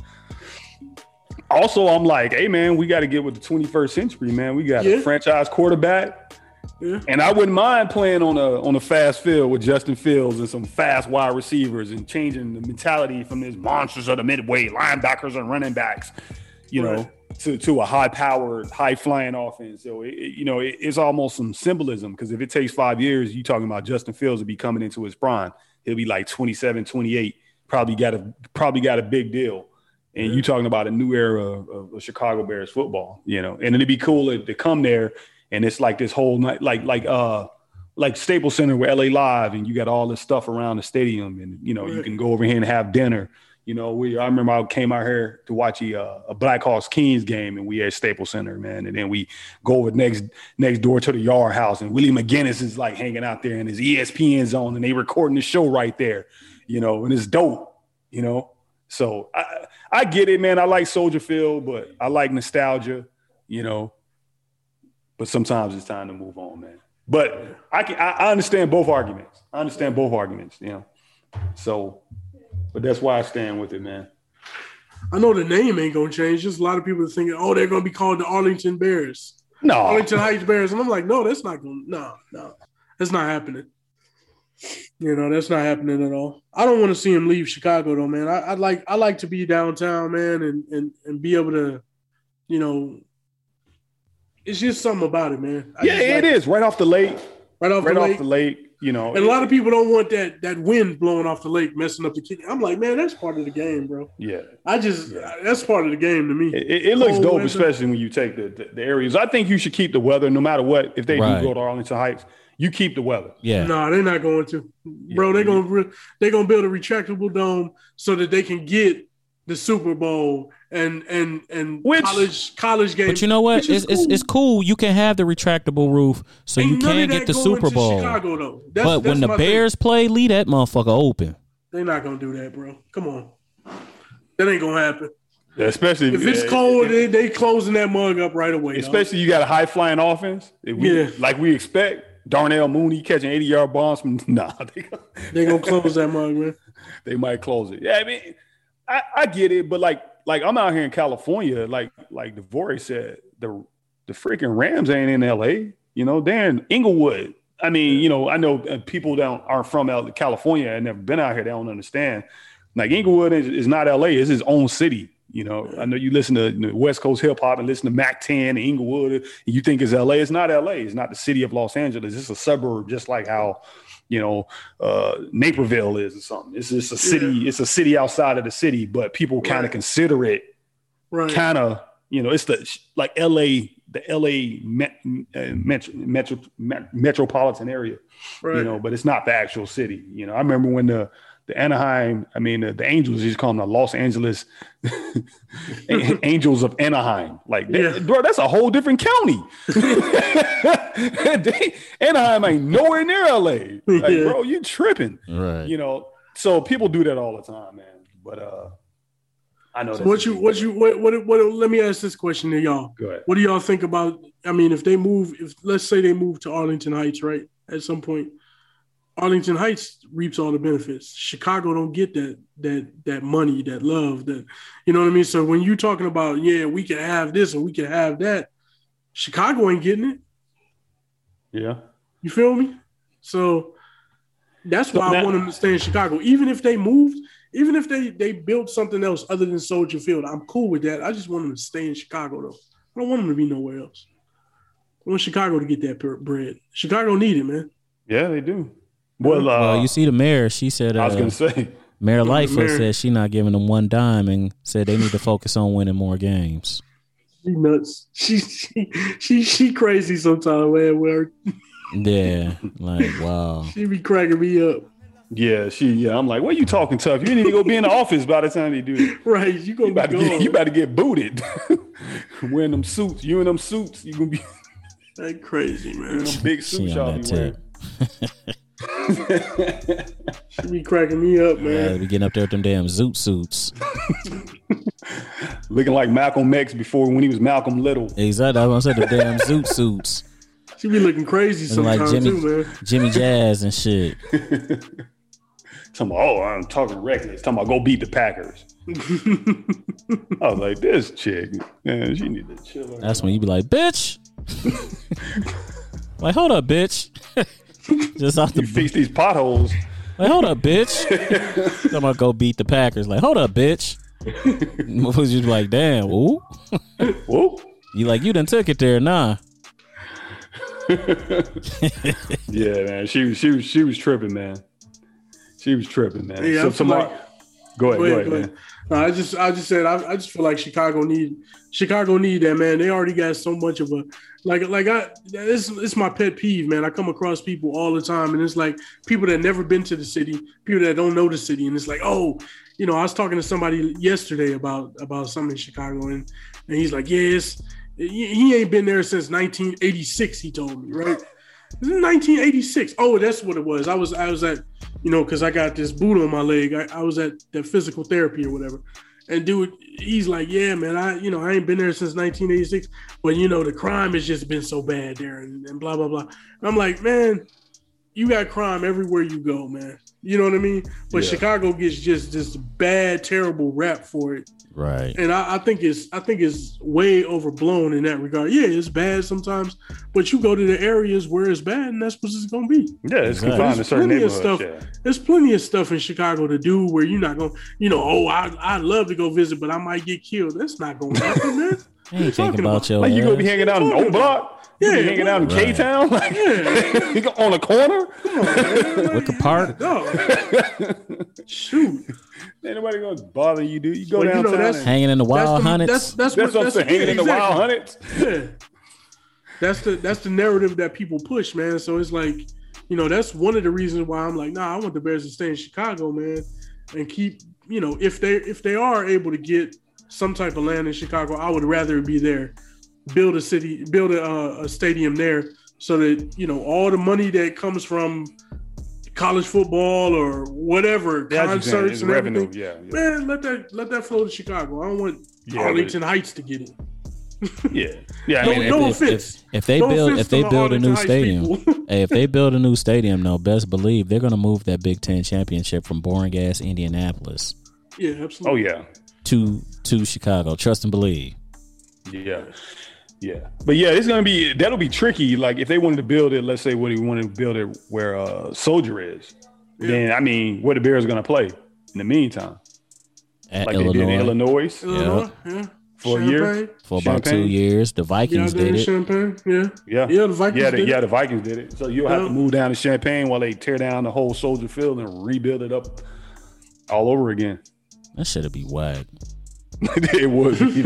Speaker 2: also I'm like, hey man, we got to get with the twenty-first century, man. We got yeah. a franchise quarterback, yeah. and I wouldn't mind playing on a on a fast field with Justin Fields and some fast wide receivers and changing the mentality from these monsters of the midway linebackers and running backs, you right. know. To, to a high-powered, high-flying offense. So, it, you know, it, it's almost some symbolism because if it takes five years, you're talking about Justin Fields to be coming into his prime. He'll be like twenty-seven, twenty-eight, probably got a probably got a big deal. And yeah. you're talking about a new era of, of, of Chicago Bears football, you know. And it'd be cool to, to come there and it's like this whole night, like like uh like Staples Center with L A Live, and you got all this stuff around the stadium, and you know, right. you can go over here and have dinner. You know, we I remember I came out here to watch a, uh, a Blackhawks Kings game, and we at Staples Center, man. And then we go over next next door to the Yard House, and Willie McGinnis is like hanging out there in his E S P N zone, and they recording the show right there, you know, and it's dope, you know. So I I get it, man. I like Soldier Field, but I like nostalgia, you know. But sometimes it's time to move on, man. But I can I, I understand both arguments. I understand both arguments, you know. So. But that's why I stand with it, man.
Speaker 4: I know the name ain't gonna change. Just a lot of people are thinking, oh, they're gonna be called the Arlington Bears.
Speaker 2: No.
Speaker 4: Arlington Heights Bears. And I'm like, no, that's not gonna no, no. That's not happening. You know, that's not happening at all. I don't want to see him leave Chicago though, man. I, I like I like to be downtown, man, and and and be able to, you know, it's just something about it, man. I
Speaker 2: yeah, it
Speaker 4: like
Speaker 2: is. Right off the lake.
Speaker 4: Right off
Speaker 2: right
Speaker 4: the
Speaker 2: off
Speaker 4: lake.
Speaker 2: the lake. You know,
Speaker 4: and a lot of people don't want that that wind blowing off the lake, messing up the kick. I'm like, man, that's part of the game, bro.
Speaker 2: Yeah,
Speaker 4: I just
Speaker 2: yeah.
Speaker 4: that's part of the game to me.
Speaker 2: It, it, it looks dope,
Speaker 4: weather.
Speaker 2: especially when you take the, the the areas. I think you should keep the weather, no matter what. If they
Speaker 3: right.
Speaker 2: do go to Arlington Heights, you keep the weather.
Speaker 3: Yeah,
Speaker 4: no, they're not going to, bro. Yeah, they're gonna re- they're gonna build a retractable dome so that they can get the Super Bowl and and and
Speaker 2: Which,
Speaker 4: college college games.
Speaker 3: But you know what? It's, cool. it's it's cool. You can have the retractable roof, so
Speaker 4: Ain't
Speaker 3: you can get the Super Bowl.
Speaker 4: Chicago, though. That's,
Speaker 3: but
Speaker 4: that's
Speaker 3: when the Bears
Speaker 4: thing.
Speaker 3: play, leave that motherfucker open.
Speaker 4: They're not gonna do that, bro. Come on, that ain't gonna happen.
Speaker 2: Yeah, especially
Speaker 4: if it's
Speaker 2: yeah,
Speaker 4: cold,
Speaker 2: it,
Speaker 4: they they closing that mug up right away.
Speaker 2: Especially
Speaker 4: dog.
Speaker 2: You got a high flying offense. If we,
Speaker 4: yeah,
Speaker 2: like we expect. Darnell Mooney catching eighty yard bombs from nah. They gonna,
Speaker 4: they gonna close that mug, man.
Speaker 2: They might close it. Yeah, I mean, I, I get it, but like. Like I'm out here in California, like like Devore said, the the freaking Rams ain't in L A. You know, they're in Inglewood. I mean, you know, I know people that aren't from California and never been out here. They don't understand. Like Inglewood is, is not L A. It's his own city. You know, I know you listen to you know, West Coast hip hop and listen to Mac ten and Inglewood, and you think it's L A. It's not L A. It's not the city of Los Angeles. It's a suburb, just like how. You know, uh, Naperville is or something. It's just a city. Yeah. It's a city outside of the city, but people kind of right. consider it right. kind of, you know, it's the like L A, the L A met, uh, metro, metro, met, metropolitan area, right. you know, but it's not the actual city. You know, I remember when the, the Anaheim, I mean, the, the Angels, used to call them the Los Angeles Angels of Anaheim. Like, yeah. that, bro, that's a whole different county. they, Anaheim ain't nowhere near L A. Like, yeah. bro, you tripping.
Speaker 3: Right.
Speaker 2: You know, so people do that all the time, man. But uh, I know
Speaker 4: so what you, what you, what, what, what, let me ask this question to y'all.
Speaker 2: Go ahead.
Speaker 4: What do y'all think about, I mean, if they move, if let's say they move to Arlington Heights, right, at some point, Arlington Heights reaps all the benefits. Chicago don't get that that that money, that love, that you know what I mean. So when you're talking about, yeah, we can have this and we can have that, Chicago ain't getting it.
Speaker 2: Yeah,
Speaker 4: you feel me? So that's why so I want them to stay in Chicago. Even if they moved, even if they they built something else other than Soldier Field, I'm cool with that. I just want them to stay in Chicago though. I don't want them to be nowhere else. I want Chicago to get that bread. Chicago need it, man.
Speaker 2: Yeah, they do. Well, uh,
Speaker 3: well, you see the mayor, she said, uh,
Speaker 2: I was going to say,
Speaker 3: Mayor Lightfoot said she not giving them one dime and said they need to focus on winning more games.
Speaker 4: She nuts. She she she, she crazy sometimes, man. Where
Speaker 3: yeah, like, wow.
Speaker 4: She be cracking me up.
Speaker 2: Yeah, she. Yeah, I'm like, what are you talking tough? You need to go be in the office by the time they do it.
Speaker 4: Right, you gonna
Speaker 2: You about
Speaker 4: be
Speaker 2: to
Speaker 4: gone.
Speaker 2: get, you about to get booted. Wearing them suits, you in them suits, you gonna be
Speaker 4: That crazy, man.
Speaker 2: in them big
Speaker 3: She
Speaker 2: suits
Speaker 3: on
Speaker 2: y'all
Speaker 3: that
Speaker 2: be wearing.
Speaker 3: tip.
Speaker 4: She be cracking me up,
Speaker 3: Yeah,
Speaker 4: man.
Speaker 3: we getting up there with them damn zoot suits.
Speaker 2: Looking like Malcolm X before when he was Malcolm Little.
Speaker 3: Exactly. I was gonna say the damn zoot suits.
Speaker 4: She be looking crazy
Speaker 3: Looking like
Speaker 4: sometimes
Speaker 3: Jimmy,
Speaker 4: too, man.
Speaker 3: Jimmy Jazz and shit.
Speaker 2: Talking about, oh, I'm talking reckless. Talking about go beat the Packers. I was like, this chick, man, she need to chill.
Speaker 3: That's when you be like, bitch. Like, hold up, bitch. Just off the
Speaker 2: You fix these potholes.
Speaker 3: like, hold up, bitch. I'm gonna go beat the Packers. Like, hold up, bitch. Was you like, damn, ooh?
Speaker 2: Whoop.
Speaker 3: You like, you done took it there, nah.
Speaker 2: Yeah, man. She was she was she was tripping, man. She was tripping, man.
Speaker 4: Yeah, I
Speaker 2: so
Speaker 4: feel
Speaker 2: tomorrow,
Speaker 4: like-
Speaker 2: go ahead,
Speaker 4: Go
Speaker 2: go
Speaker 4: ahead,
Speaker 2: ahead,
Speaker 4: go
Speaker 2: man.
Speaker 4: ahead. No, I just, I just said, I, I just feel like Chicago need, Chicago need that, man. They already got so much of a, like, like I, it's, it's my pet peeve, man. I come across people all the time, and it's like people that never been to the city, people that don't know the city, and it's like, oh, you know, I was talking to somebody yesterday about about something in Chicago, and and he's like, yes, he, he ain't been there since nineteen eighty-six. He told me, right? This is nineteen eighty-six. Oh, that's what it was. I was I was at, you know, because I got this boot on my leg. I, I was at the physical therapy or whatever. And dude, he's like, yeah, man, I, you know, I ain't been there since nineteen eighty-six. But, you know, the crime has just been so bad there and, and blah, blah, blah. And I'm like, man, you got crime everywhere you go, man. You know what I mean? But
Speaker 2: Yeah.
Speaker 4: Chicago gets just this bad, terrible rap for it.
Speaker 3: Right.
Speaker 4: And I, I think it's I think it's way overblown in that regard. Yeah, it's bad sometimes, but you go to the areas where it's bad, and that's what it's gonna be.
Speaker 2: Yeah, it's
Speaker 3: Exactly.
Speaker 2: confined to certain
Speaker 4: Plenty of
Speaker 2: neighborhoods.
Speaker 4: stuff.
Speaker 2: Yeah.
Speaker 4: There's plenty of stuff in Chicago to do where you're not gonna, you know, oh, I I love to go visit, but I might get killed. That's not gonna happen, man.
Speaker 3: I ain't thinking
Speaker 4: talking
Speaker 3: about
Speaker 4: about?
Speaker 3: your
Speaker 2: Like you gonna be
Speaker 3: ass.
Speaker 2: hanging out in
Speaker 4: Talking
Speaker 2: O Block? You
Speaker 4: Yeah,
Speaker 2: be hanging out in
Speaker 3: right.
Speaker 2: K Town? Like
Speaker 4: Yeah.
Speaker 2: you go on a corner?
Speaker 3: Wicker Park.
Speaker 4: No. Shoot.
Speaker 2: Ain't nobody gonna bother you, dude. You go
Speaker 4: Well, you know,
Speaker 2: downtown.
Speaker 4: that's-
Speaker 2: and-
Speaker 3: Hanging in the wild
Speaker 4: that's the,
Speaker 3: hunters.
Speaker 4: That's that's,
Speaker 2: That's what I'm saying. Hanging
Speaker 4: yeah,
Speaker 2: in the wild
Speaker 4: exactly.
Speaker 2: hunters.
Speaker 4: Yeah. That's the that's the narrative that people push, man. So it's like, you know, that's one of the reasons why I'm like, nah, I want the Bears to stay in Chicago, man, and keep, you know, if they if they are able to get some type of land in Chicago, I would rather it be there. Build a city, build a, uh, a stadium there, so that, you know, all the money that comes from college football or whatever,
Speaker 2: Yeah, I just saying,
Speaker 4: concerts
Speaker 2: it's
Speaker 4: and
Speaker 2: revenue.
Speaker 4: everything,
Speaker 2: Yeah, yeah.
Speaker 4: man, let that let that flow to Chicago. I don't want
Speaker 2: Yeah,
Speaker 4: Arlington Heights to get it.
Speaker 2: Yeah. Yeah. I
Speaker 4: No,
Speaker 2: mean,
Speaker 4: no
Speaker 3: if,
Speaker 4: offense.
Speaker 3: if, if they
Speaker 4: No
Speaker 3: build
Speaker 4: offense
Speaker 3: if they
Speaker 4: to my
Speaker 3: build a new
Speaker 4: Arlington Heights
Speaker 3: stadium,
Speaker 4: people.
Speaker 3: hey, if they build a new stadium, though, best believe they're gonna move that Big Ten championship from boring ass Indianapolis
Speaker 4: Yeah,
Speaker 2: oh
Speaker 4: absolutely.
Speaker 2: yeah.
Speaker 3: to to Chicago. Trust and believe.
Speaker 2: Yeah. Yeah. But yeah, it's gonna be that'll be tricky. Like if they wanted to build it, let's say what he wanted to build it where uh Soldier is,
Speaker 4: Yeah.
Speaker 2: then I mean where the Bears are gonna play in the meantime.
Speaker 3: At
Speaker 2: Like they did in
Speaker 3: Illinois,
Speaker 2: Illinois
Speaker 4: Illinois, yeah.
Speaker 2: for a year.
Speaker 4: Champagne.
Speaker 3: for about two
Speaker 2: Champagne.
Speaker 3: years. The
Speaker 4: Yeah,
Speaker 3: Vikings
Speaker 4: they're in
Speaker 3: did it.
Speaker 4: Champagne. Yeah.
Speaker 2: Yeah.
Speaker 4: Yeah, the Vikings
Speaker 2: Yeah, the,
Speaker 4: did
Speaker 2: yeah,
Speaker 4: it.
Speaker 2: the Vikings did it. So you'll have
Speaker 4: Yeah.
Speaker 2: to move down to Champagne while they tear down the whole Soldier Field and rebuild it up all over again.
Speaker 3: That should be whack.
Speaker 2: It would. be.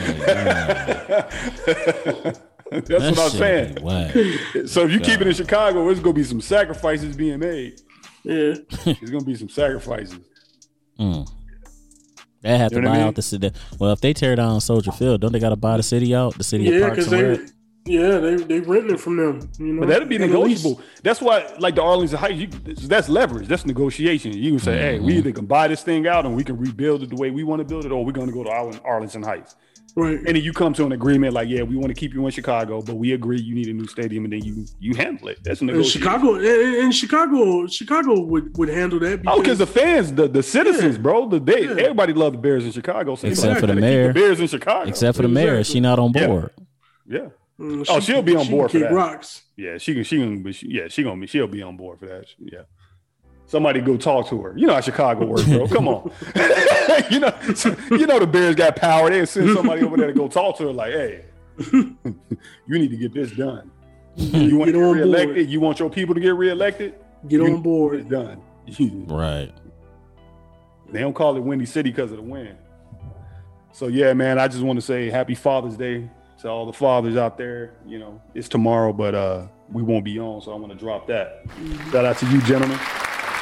Speaker 2: That's
Speaker 3: That
Speaker 2: what I'm
Speaker 3: shit
Speaker 2: saying.
Speaker 3: be whack.
Speaker 2: So if you keep it in Chicago, there's gonna be some sacrifices being made.
Speaker 4: Yeah.
Speaker 2: There's gonna be some sacrifices.
Speaker 3: Mm. They have
Speaker 2: You
Speaker 3: to
Speaker 2: know what
Speaker 3: buy
Speaker 2: I mean?
Speaker 3: out the city. Well, if they tear down Soldier Field, don't they got to buy the city out? The city of
Speaker 4: Yeah,
Speaker 3: Parks
Speaker 4: because
Speaker 3: and
Speaker 4: they
Speaker 3: Rec?
Speaker 4: yeah, they they renting it from them. You know?
Speaker 2: But that'll be
Speaker 4: And at least-
Speaker 2: negotiable. That's why, like the Arlington Heights, you, that's leverage. That's negotiation. You can say, "Hey, we either can buy this thing out and we can rebuild it the way we want to build it, or we're going to go to Arl- Arlington Heights."
Speaker 4: Right.
Speaker 2: And then you come to an agreement, like, "Yeah, we want to keep you in Chicago, but we agree you need a new stadium," and then you you handle it. That's a
Speaker 4: And
Speaker 2: negotiation.
Speaker 4: Chicago and, and Chicago Chicago would, would handle that
Speaker 2: Oh, because the fans, the, the citizens,
Speaker 4: Yeah.
Speaker 2: bro, the they,
Speaker 4: Yeah.
Speaker 2: everybody love the Bears in Chicago. So
Speaker 3: Except for the
Speaker 2: they gotta keep
Speaker 3: mayor.
Speaker 2: the Bears in Chicago.
Speaker 3: Except for the mayor,
Speaker 4: Exactly.
Speaker 3: she not on
Speaker 2: Yeah.
Speaker 3: board.
Speaker 2: yeah,
Speaker 4: Mm,
Speaker 2: Oh, she'll be on
Speaker 4: she
Speaker 2: board
Speaker 4: can
Speaker 2: for
Speaker 4: kick
Speaker 2: that.
Speaker 4: rocks.
Speaker 2: yeah, she can, she can, but she, yeah, she gonna be, she'll be on board for that. Yeah, somebody go talk to her. You know how Chicago works, bro. Come on, you know, you know the Bears got power. They send somebody over there to go talk to her, like, hey, you need to get this done. You want to
Speaker 4: Get
Speaker 2: get
Speaker 4: on
Speaker 2: reelected?
Speaker 4: board.
Speaker 2: You want your people to get reelected?
Speaker 4: Get
Speaker 2: You-
Speaker 4: on
Speaker 2: It's
Speaker 4: board.
Speaker 2: done.
Speaker 3: Right.
Speaker 2: They don't call it Windy City because of the wind. So yeah, man, I just want to say happy Father's Day to all the fathers out there. You know, it's tomorrow, but uh, we won't be on, so I want to drop that. Shout out to you, gentlemen.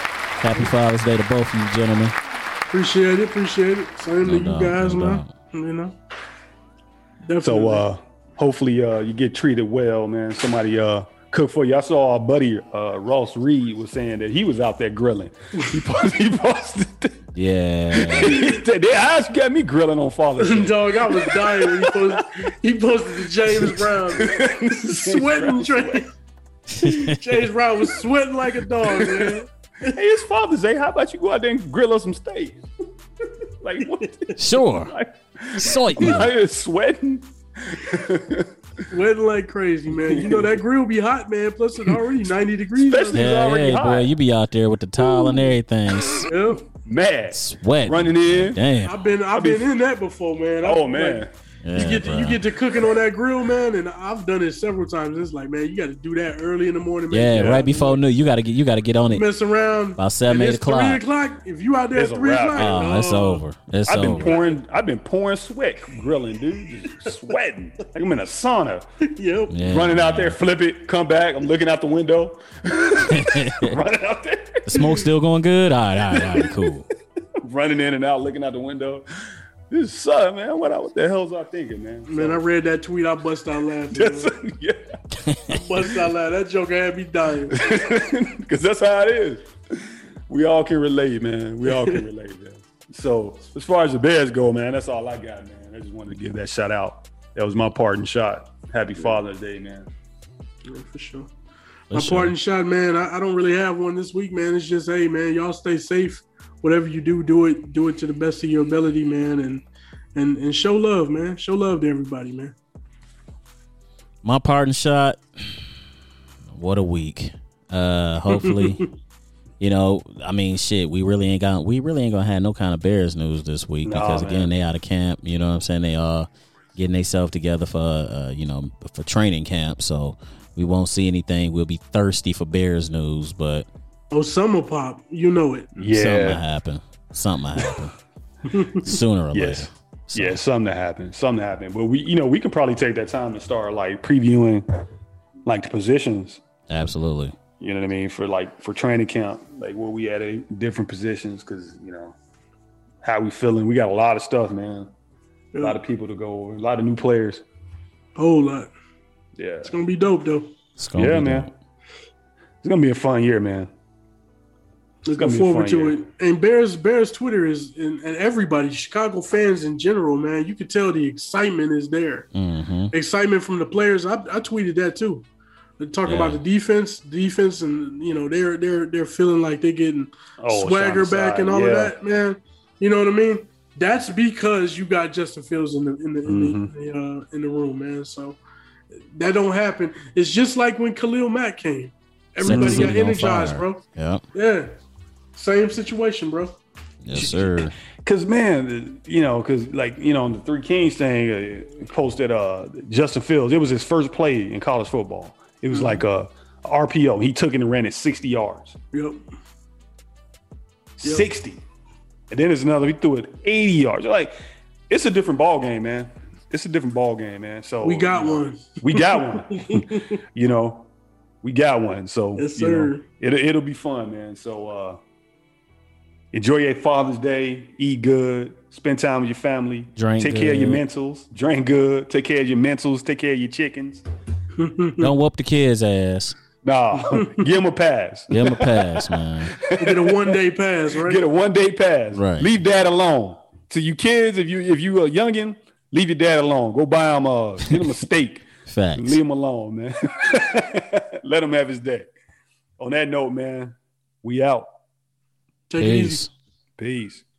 Speaker 3: Happy Father's Day to both of you, gentlemen.
Speaker 4: Appreciate it. Appreciate it. Same
Speaker 3: No
Speaker 4: to
Speaker 3: doubt,
Speaker 4: you guys,
Speaker 3: no
Speaker 4: man.
Speaker 3: doubt.
Speaker 4: You know. Definitely.
Speaker 2: So uh, hopefully uh, you get treated well, man. Somebody uh, cook for you. I saw our buddy uh, Ross Reed was saying that he was out there grilling. He posted. He posted
Speaker 3: Yeah.
Speaker 2: They ass got me grilling on Father's Day.
Speaker 4: Dog, I was dying when he posted, he posted the James Brown sweating train. James Brown was sweating like a dog, man.
Speaker 2: Hey, it's Father's Day. How about you go out there and grill us some steaks? Like what?
Speaker 3: Sure.
Speaker 2: Like,
Speaker 3: Soy.
Speaker 2: like sweating.
Speaker 4: Sweating like crazy, man. You know that grill be hot, man. Plus it's already ninety degrees.
Speaker 2: Especially- It's
Speaker 3: Yeah,
Speaker 2: already
Speaker 3: yeah,
Speaker 2: hot.
Speaker 3: boy. You be out there with the towel and everything.
Speaker 4: Yeah.
Speaker 2: Mad.
Speaker 3: Sweat.
Speaker 2: Running in.
Speaker 3: Damn.
Speaker 4: I've been I've been in that before, man. I-
Speaker 2: Oh man.
Speaker 4: like,
Speaker 3: Yeah,
Speaker 4: you get to, you
Speaker 3: bruh.
Speaker 4: get to cooking on that grill, man, and I've done it several times. It's like, man, you got to do that early in the morning. Man.
Speaker 3: Yeah,
Speaker 4: You
Speaker 3: right before noon. You gotta get you gotta get on it.
Speaker 4: mess around
Speaker 3: About seven,
Speaker 4: and
Speaker 3: eight
Speaker 4: it's three
Speaker 3: o'clock.
Speaker 4: o'clock. If you out there
Speaker 2: It's
Speaker 4: at
Speaker 2: a
Speaker 4: three
Speaker 2: wrap.
Speaker 4: o'clock,
Speaker 3: Oh, it's
Speaker 4: no.
Speaker 3: over. It's
Speaker 2: I've been
Speaker 3: over.
Speaker 2: pouring. I've been pouring sweat grilling, dude. Just sweating. Like I'm in a sauna.
Speaker 4: Yep.
Speaker 3: Yeah.
Speaker 2: Running out there, flip it, come back. I'm looking out the window. Running out there.
Speaker 3: The smoke still going good? All right, all right, all right, cool.
Speaker 2: Running in and out, looking out the window. This sucks, man. What, I, what the hell was I thinking, man?
Speaker 4: Man, I read that tweet. I bust out laughing. man.
Speaker 2: yeah.
Speaker 4: I bust out laughing. That joker had me dying.
Speaker 2: Because that's how it is. We all can relate, man. We all can relate, man. So as far as the Bears go, man, that's all I got, man. I just wanted to give that shout out. That was my parting shot. Happy Father's Day, man.
Speaker 4: Yeah, for sure.
Speaker 3: For
Speaker 4: My
Speaker 3: sure.
Speaker 4: parting shot, man. I, I don't really have one this week, man. It's just, hey, man, y'all stay safe. Whatever you do, do it. Do it to the best of your ability, man, and and and show love, man. Show love to everybody, man.
Speaker 3: My parting shot. What a week. Uh hopefully, you know, I mean shit, we really ain't got we really ain't gonna have no kind of Bears news this week
Speaker 2: Nah,
Speaker 3: because
Speaker 2: man.
Speaker 3: again they out of camp, you know what I'm saying? They are getting themselves together for uh, you know, for training camp. So we won't see anything. We'll be thirsty for Bears news, but
Speaker 4: Oh, summer pop, you know it.
Speaker 3: something will
Speaker 2: Yeah.
Speaker 3: happen. Something will happen. Sooner or
Speaker 2: Yes.
Speaker 3: later.
Speaker 2: Yeah, something to happen. Something to happen. But we, you know, we can probably take that time to start like previewing like the positions.
Speaker 3: Absolutely.
Speaker 2: You know what I mean? For like for training camp, like where we at in different positions, because you know how we feeling. We got a lot of stuff, man. A lot of people to go over. A lot of new players.
Speaker 4: Whole lot.
Speaker 2: Yeah,
Speaker 4: It's gonna be dope though.
Speaker 3: It's gonna
Speaker 2: yeah,
Speaker 3: be
Speaker 2: man.
Speaker 3: dope.
Speaker 2: It's gonna be a fun year, man.
Speaker 4: Looking
Speaker 2: gonna be a
Speaker 4: forward
Speaker 2: fun
Speaker 4: to
Speaker 2: year.
Speaker 4: it. And Bears, Bears Twitter is, and, and everybody, Chicago fans in general, man, you can tell the excitement is there.
Speaker 3: Mhm.
Speaker 4: Excitement from the players. I, I tweeted that too. They talk
Speaker 3: Yeah.
Speaker 4: about the defense, defense, and you know they're they're they're feeling like they're getting
Speaker 2: Oh,
Speaker 4: swagger
Speaker 2: Sean
Speaker 4: back and all
Speaker 2: Desai,
Speaker 4: of
Speaker 2: yeah.
Speaker 4: that, man. You know what I mean? That's because you got Justin Fields in the in the in
Speaker 2: Mm-hmm.
Speaker 4: the, uh, in the room, man. So that don't happen. It's just like when Khalil Mack came. Everybody
Speaker 3: Set the
Speaker 4: got
Speaker 3: city on
Speaker 4: energized,
Speaker 3: fire.
Speaker 4: bro.
Speaker 3: Yeah.
Speaker 4: Yeah, same situation, bro.
Speaker 3: Yes, sir.
Speaker 2: Cause man, you know, cause like you know, the Three Kings thing uh, posted uh, Justin Fields. It was his first play in college football. It was like a, a R P O. He took it and ran it sixty yards.
Speaker 4: Yep. Yep.
Speaker 2: sixty, and then there's another. He threw it eighty yards. Like it's a different ball game, man. It's a different ball game, man. So
Speaker 4: We got
Speaker 2: you know,
Speaker 4: one.
Speaker 2: We got one. you know, we got one. So
Speaker 4: Yes,
Speaker 2: you know,
Speaker 4: sir.
Speaker 2: it'll it'll be fun, man. So uh, enjoy your Father's Day. Eat good. Spend time with your family.
Speaker 3: Drink
Speaker 2: Take care of your
Speaker 3: good.
Speaker 2: mentals. Drink good. Take care of your mentals. Take care of your chickens.
Speaker 3: Don't whoop the kids' ass.
Speaker 2: Nah, give them a pass.
Speaker 3: Give them a pass, man.
Speaker 4: Get a one day pass, right?
Speaker 2: Get a one day pass.
Speaker 3: Right.
Speaker 2: Leave dad alone. To you kids, if you if you a youngin, leave your dad alone. Go buy him a get him a steak.
Speaker 3: Facts.
Speaker 2: Leave him alone, man. Let him have his day. On that note, man, we out.
Speaker 4: Take it easy.
Speaker 3: Peace.
Speaker 2: Peace.